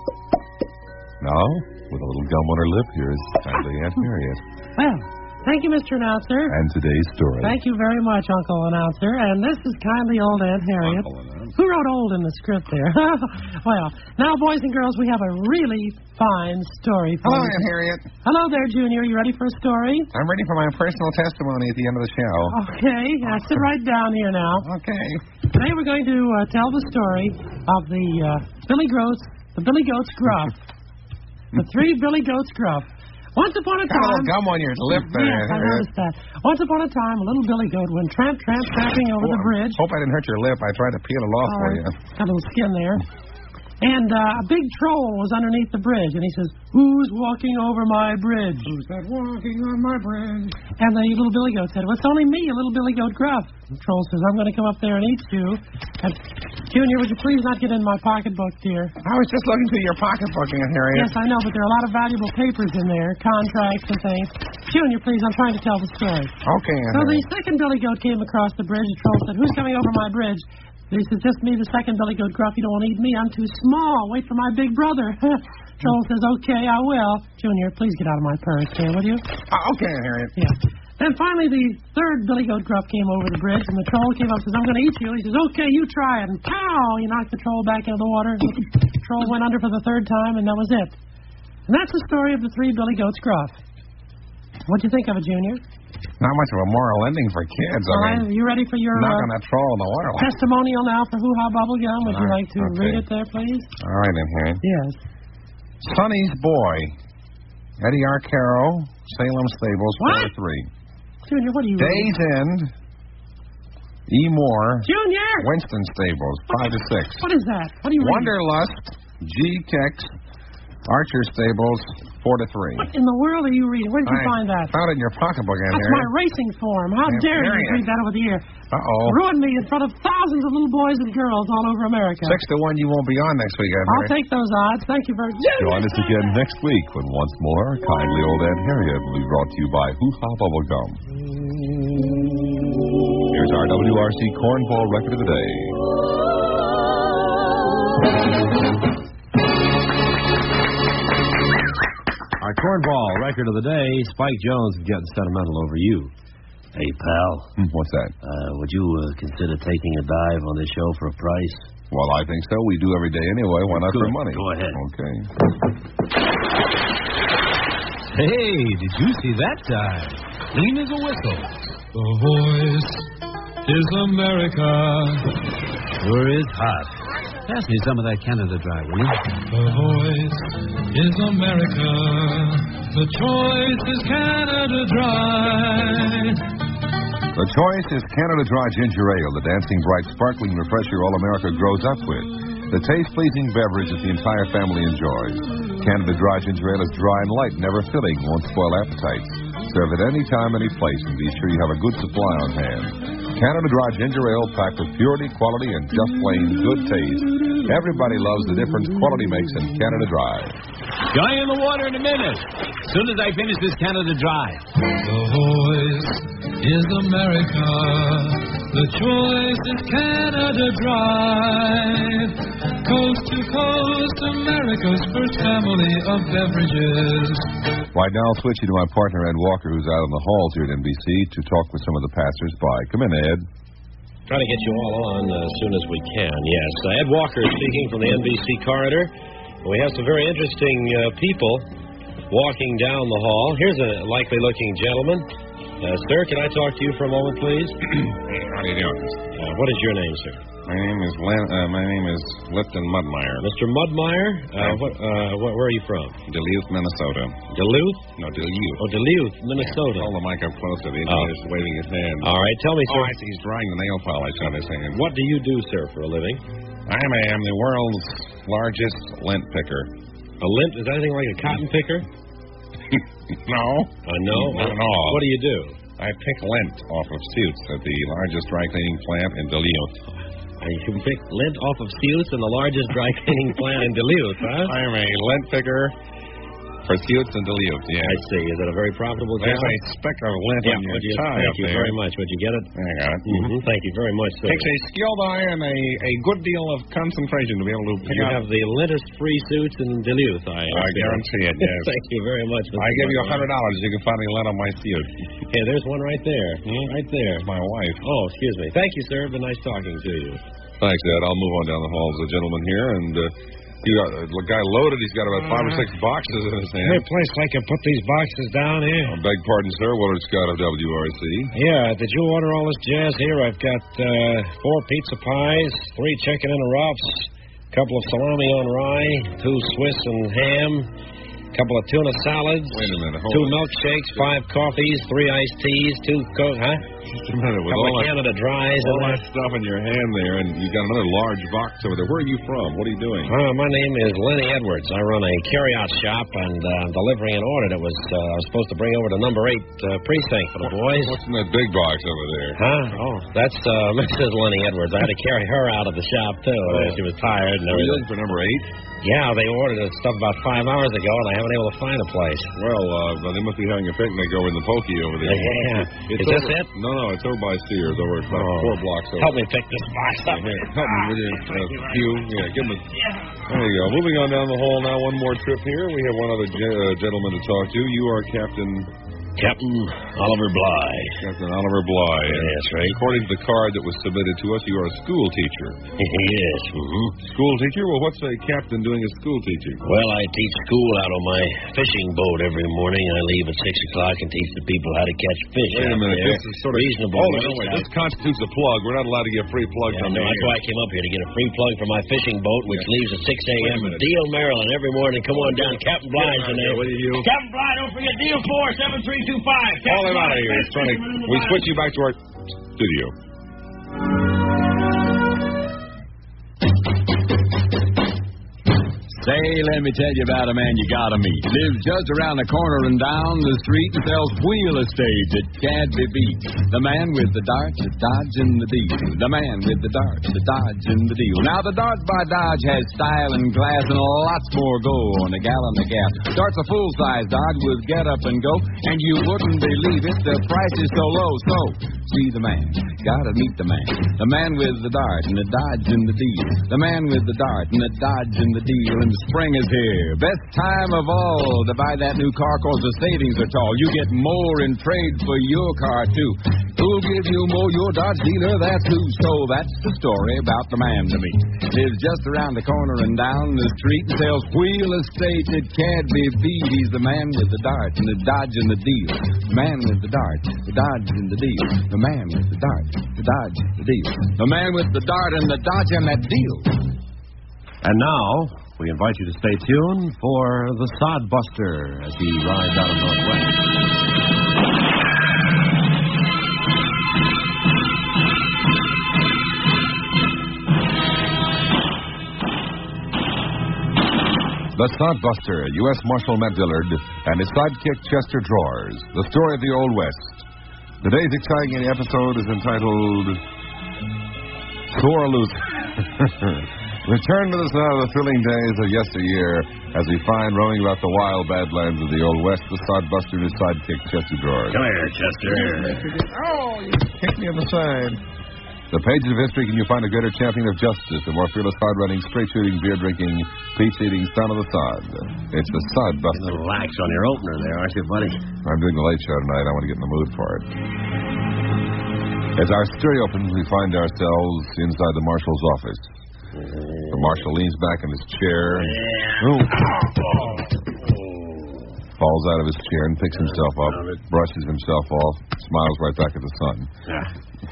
Now, with a little gum on her lip, here's Kindly Aunt Harriet. Well, thank you, Mister Announcer. And today's story. Thank you very much, Uncle Announcer. And this is kindly old Aunt Harriet. Who wrote old in the script there? Well, now, boys and girls, we have a really fine story for Hello, you. Aunt Harriet. Hello there, Junior. You ready for a story? I'm ready for my personal testimony at the end of the show. Okay. Now, sit right down here now. Okay. Today we're going to uh, tell the story of the uh, Billy Goats, the Billy Goats Gruff. The three Billy Goats Gruff. Once upon a Got a time... little gum on your lip there. Yes, I noticed that. Once upon a time, a little Billy Goat went tramp, tramp, tramping over oh, the bridge. Hope I didn't hurt your lip. I tried to peel it off All for right. you. Got a little skin there. And uh, a big troll was underneath the bridge, and he says, "Who's walking over my bridge?" Who's that walking on my bridge? And the little Billy Goat said, "Well, it's only me, a little Billy Goat Gruff." The troll says, "I'm going to come up there and eat you." And, Junior, would you please not get in my pocketbook, dear? I was just looking through your pocketbook, Aunt Harriet. Yes, I know, but there are a lot of valuable papers in there, contracts and things. Junior, please, I'm trying to tell the story. Okay, Aunt So the Harriet. second Billy Goat came across the bridge. The troll said, "Who's coming over my bridge?" He says, "Just me, the second Billy Goat Gruff. You don't want to eat me. I'm too small. Wait for my big brother." Troll says, "Okay, I will." Junior, please get out of my purse here, will you? Uh, okay, Aunt Harriet. Yeah. Then finally the third Billy Goat Gruff came over the bridge, and the troll came up and says, "I'm going to eat you." He says, "Okay, you try it." And pow! He knocked the troll back into the water. The troll went under for the third time, and that was it. And that's the story of the three Billy Goats Gruff. What'd you think of it, Junior? Not much of a moral ending for kids. All I right, mean, you ready for your knock uh, on that troll in the water. testimonial now for Hoo Ha Bubblegum? Would you All like to right, okay. read it there, please? All right, Aunt Harriet. Yes. Sonny's boy, Eddie Arcaro, Salem Stables, What? four three. Junior, what are you Days reading? End, E. Moore, Junior! Winston Stables, five to six. What is that? What are you reading? Wanderlust, G. Kex, Archer Stables, four to three. What in the world are you reading? Where did you I find that? Found it in your pocketbook, Aunt That's my Harriet. racing form. How Aunt dare you Harriet. read that over the ear? Uh-oh. Ruin me in front of thousands of little boys and girls all over America. Six to one, you won't be on next week, Aunt I'll Harriet. take those odds. Thank you very much. Join us again next week when once more, kindly old Aunt Harriet will be brought to you by Hoo Ha Bubblegum. Here's our W R C Cornball record of the day. Our cornball record of the day, Spike Jones is getting sentimental over you. Hey, pal. Hmm, what's that? Uh, would you uh, consider taking a dive on this show for a price? Well, I think so. We do every day anyway. Why not Good. for money? Go ahead. Okay. Hey, did you see that dive? Clean as a whistle. The voice is America. Sure is hot. Pass me some of that Canada Dry, will you? The voice is America. The choice is Canada Dry. The choice is Canada Dry Ginger Ale, the dancing, bright, sparkling refresher all America grows up with. The taste-pleasing beverage that the entire family enjoys. Canada Dry Ginger Ale is dry and light, never filling, won't spoil appetites. Serve at any time, any place, and be sure you have a good supply on hand. Canada Dry Ginger Ale, packed with purity, quality, and just plain good taste. Everybody loves the difference quality makes in Canada Dry. Guy in the water in a minute. As soon as I finish this Canada Dry. The voice is America. The choice is Canada Dry. Coast to coast, America's first family of beverages. Right now, I'll switch you to my partner, Ed Walker, who's out in the halls here at N B C to talk with some of the passers-by. Come in, Ed. Try to get you all on uh, as soon as we can, yes. Uh, Ed Walker speaking from the N B C corridor. We have some very interesting uh, people walking down the hall. Here's a likely-looking gentleman. Uh, sir, can I talk to you for a moment, please? How do you doing? Uh, what is your name, sir? My name is Len, uh, my name is Lipton Mudmeyer. Mister Mudmeyer? Uh, what, uh, what, where are you from? Duluth, Minnesota. Duluth? No, Duluth. Oh, Duluth, Minnesota. Hold the mic up close to the engineer's oh. waving his hand. All right, tell me, sir. Oh, I see. He's drying the nail polish on his hand. What do you do, sir, for a living? I am the world's largest lint picker. A lint? Is that anything like a cotton picker? No. Uh, no? Not at all. What do you do? I pick lint off of suits at the largest dry cleaning plant in Duluth. You can pick lint off of suits in the largest dry cleaning plant in Duluth, huh? I am a lint picker for suits in Duluth, yes. I see. Is it a very profitable job? There's a speck of lint yeah, on your you, tie Thank you there. very much. Would you get it? I got it. Mm-hmm. Thank you very much, sir. Takes a skilled eye and a, a good deal of concentration to be able to pick you out. You have the lintest-free suits in Duluth, I I guarantee it, yes. Thank you very much, Mister I give you a hundred dollars. You can find me lint on my suit. Hey, there's one right there. Hmm? Right there. It's my wife. Oh, excuse me. Thank you, sir. Been nice talking to you. Thanks, Ed. I'll move on down the hall. There's a gentleman here, and uh, you got a guy loaded. He's got about five or six boxes in his hand. Any place I can put these boxes down here? I beg pardon, sir. Willard Scott of W R C. Yeah, did you order all this jazz here? I've got uh, four pizza pies, three chicken in a roughs, a couple of salami on rye, two Swiss and ham, a couple of tuna salads, Wait a minute. Hold two on. milkshakes, five coffees, three iced teas, two coke, huh? Just a minute. With couple all of Canada Dries. all and that stuff in your hand there, and you got another large box over there. Where are you from? What are you doing? Uh, my name is Lenny Edwards. I run a carryout shop, and uh, I'm delivering an order that was uh, I was supposed to bring over to number eight uh, precinct for the boys. What's in that big box over there? Huh? Oh, that's uh, Missus Lenny Edwards. I had to carry her out of the shop too. Oh. Uh, she was tired and Are you everything. looking for number eight? Yeah, they ordered this stuff about five hours ago, and I haven't been able to find a place. Well, uh, they must be having a picnic over in the Pokey over there. Yeah. It's Is this over, it? No, no, it's over by Sears, over about Oh. four blocks over. Help me pick this box up. Here, help me with your uh, cue. Yeah, give him a... There you go. Moving on down the hall now, one more trip here. We have one other ge- uh, gentleman to talk to. You are Captain... Captain Oliver Bly. Captain Oliver Bly. Yes, right. According to the card that was submitted to us, you are a school teacher. Yes. Mm-hmm. School teacher? Well, what's a captain doing as school teaching? Well, I teach school out on my fishing boat every morning. I leave at six o'clock and teach the people how to catch fish. Wait a out minute. there. This is sort of reasonable. Hold on, wait. This constitutes a plug. We're not allowed to get free plugs Yeah, on no, the that's air. why I came up here to get a free plug for my fishing boat, which Yeah. leaves at six Wait a a.m. minute. Deal, Maryland, every morning. Come on down, Captain Bly's Get out in there, there. will you? Captain Bly, don't forget Deal four seven three two five. Call him out of here. It's funny. We switch you back to our studio. Say, let me tell you about a man you gotta meet. Lives just around the corner and down the street and sells wheel estate that can't be beat. The man with the darts, the Dodge and the deal. The man with the darts, the Dodge and the deal. Now the Dodge by Dodge has style and class and lots more go on the gallon of gas. Starts a full-size Dodge with get up and go, and you wouldn't believe it, the price is so low. So, see the man, gotta meet the man. The man with the dart and the Dodge and the deal. The man with the dart and the Dodge and the deal. And spring is here. Best time of all to buy that new car cause the savings are tall. You get more in trade for your car, too. Who'll give you more? Your Dodge dealer, that's who. So that's the story about the man to me. Lives just around the corner and down the street and sells wheel estate that can't be beat. He's the man with the dart and the Dodge and the deal. The man with the dart, the Dodge and the deal. The man with the dart, the Dodge, the deal. The man with the dart and the Dodge and that deal. And now, we invite you to stay tuned for the Sodbuster as he rides out of Northwest. The Sodbuster, U S Marshal Matt Dillard, and his sidekick Chester Drawers. The story of the Old West. Today's exciting episode is entitled Sore Loser. Return to the sound of the thrilling days of yesteryear as we find roaming about the wild badlands of the Old West, the Sodbuster and his sidekick Chester Drawers. Come here, Chester. Oh, you kicked me on the side. The pages of history can you find a greater champion of justice, a more fearless, hard-running, straight-shooting, beer-drinking, peach-eating son of the sod. It's the Sodbuster. A little lax on your opener there, aren't you, buddy? I'm doing the late show tonight. I want to get in the mood for it. As our story opens, we find ourselves inside the marshal's office. The marshal leans back in his chair. Yeah. Ooh. Falls out of his chair and picks himself up, brushes himself off, smiles right back at the sun. Yeah.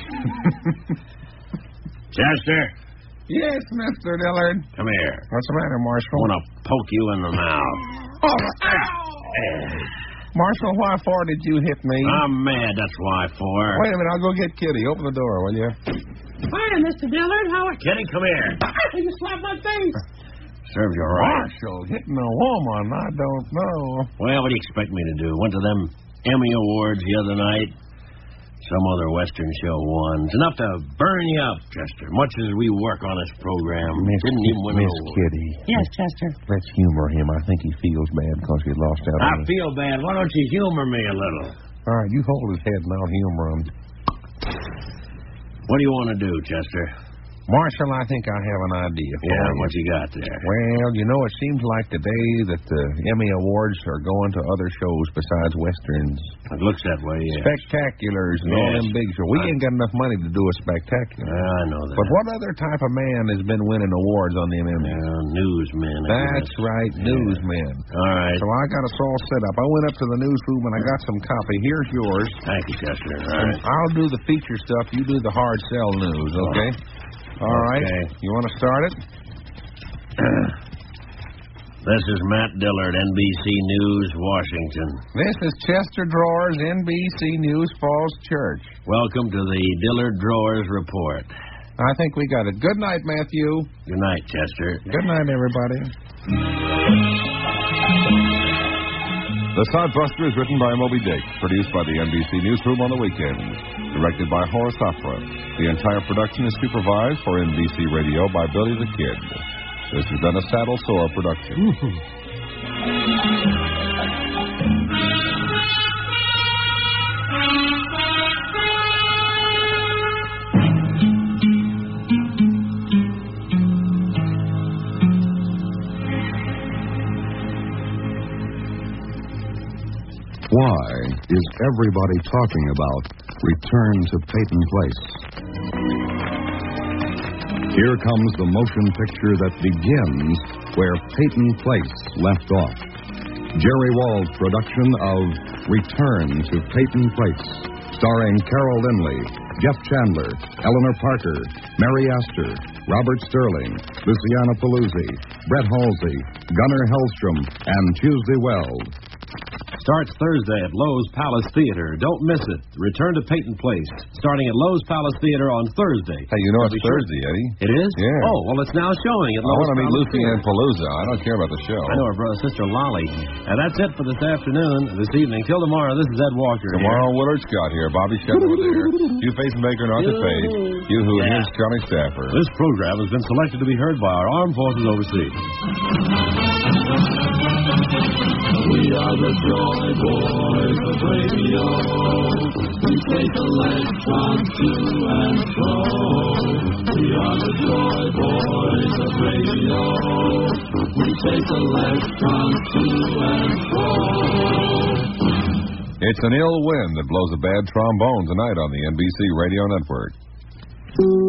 Chester? Yes, Mister Dillard. Come here. What's the matter, Marshal? I want to poke you in the mouth. Oh, ah. Marshal, why for did you hit me? I'm mad, that's why for. Wait a minute, I'll go get Kitty. Open the door, will you? Hiya, Mister Dillard. How are you? Kitty, come here. You slapped my face. Serves you right. Marshal, hitting a woman, I don't know. Well, what do you expect me to do? Went to them Emmy Awards the other night. Some other Western show won. It's enough to burn you up, Chester. Much as we work on this program. Miss, Didn't even win Miss an award. Kitty. Yes, Chester. Let's humor him. I think he feels bad because he lost out I on feel bad. Why don't you humor me a little? All right, you hold his head and I'll humor him. What do you want to do, Chester? Marshal, I think I have an idea for Yeah, you. what you got there? Well, you know, it seems like today that the Emmy Awards are going to other shows besides Westerns. It looks that way, yeah. Spectaculars and all Yes. them big shows. We I- ain't got enough money to do a spectacular. Yeah, I know that. But what other type of man has been winning awards on the Emmys? Yeah, newsmen. I That's guess. right, Yeah. newsmen. All right. So I got us all set up. I went up to the newsroom and I got some copy. Here's yours. Thank you, Chester. All And right. I'll do the feature stuff. You do the hard sell news, okay? All right. Okay. You want to start it? This is Matt Dillard, N B C News, Washington. This is Chester Drawers, N B C News, Falls Church. Welcome to the Dillard Drawers Report. I think we got it. Good night, Matthew. Good night, Chester. Good night, everybody. The Sodbuster is written by Moby Dick, produced by the N B C Newsroom on the weekends, directed by Horace Opera. The entire production is supervised for N B C Radio by Billy the Kid. This has been a Saddle Sore production. Why is everybody talking about Return to Peyton Place? Here comes the motion picture that begins where Peyton Place left off. Jerry Wald's production of Return to Peyton Place, starring Carol Lindley, Jeff Chandler, Eleanor Parker, Mary Astor, Robert Sterling, Luciana Paluzzi, Brett Halsey, Gunnar Hellstrom, and Tuesday Weld. Starts Thursday at Lowe's Palace Theater. Don't miss it. Return to Peyton Place, starting at Lowe's Palace Theater on Thursday. Hey, you know it's Be sure- Thursday, Eddie. It is? Yeah. Oh, well, it's now showing at I Lowe's want to meet Palace Lucy Theater. Ann Palooza. I don't care about the show. I know her brother, sister Lolly. And that's it for this afternoon, this evening. Till tomorrow, this is Ed Walker. Tomorrow, Willard Scott here. Bobby Shepard over there. Hugh Facenbaker and Arthur Page. Hugh Who and Yeah. here's Charlie Stafford. This program has been selected to be heard by our armed forces overseas. We are the Joy Boys of radio. We take electrons to and fro. We are the Joy Boys of radio. We chase electrons to and fro. It's an ill wind that blows a bad trombone tonight on the N B C Radio Network.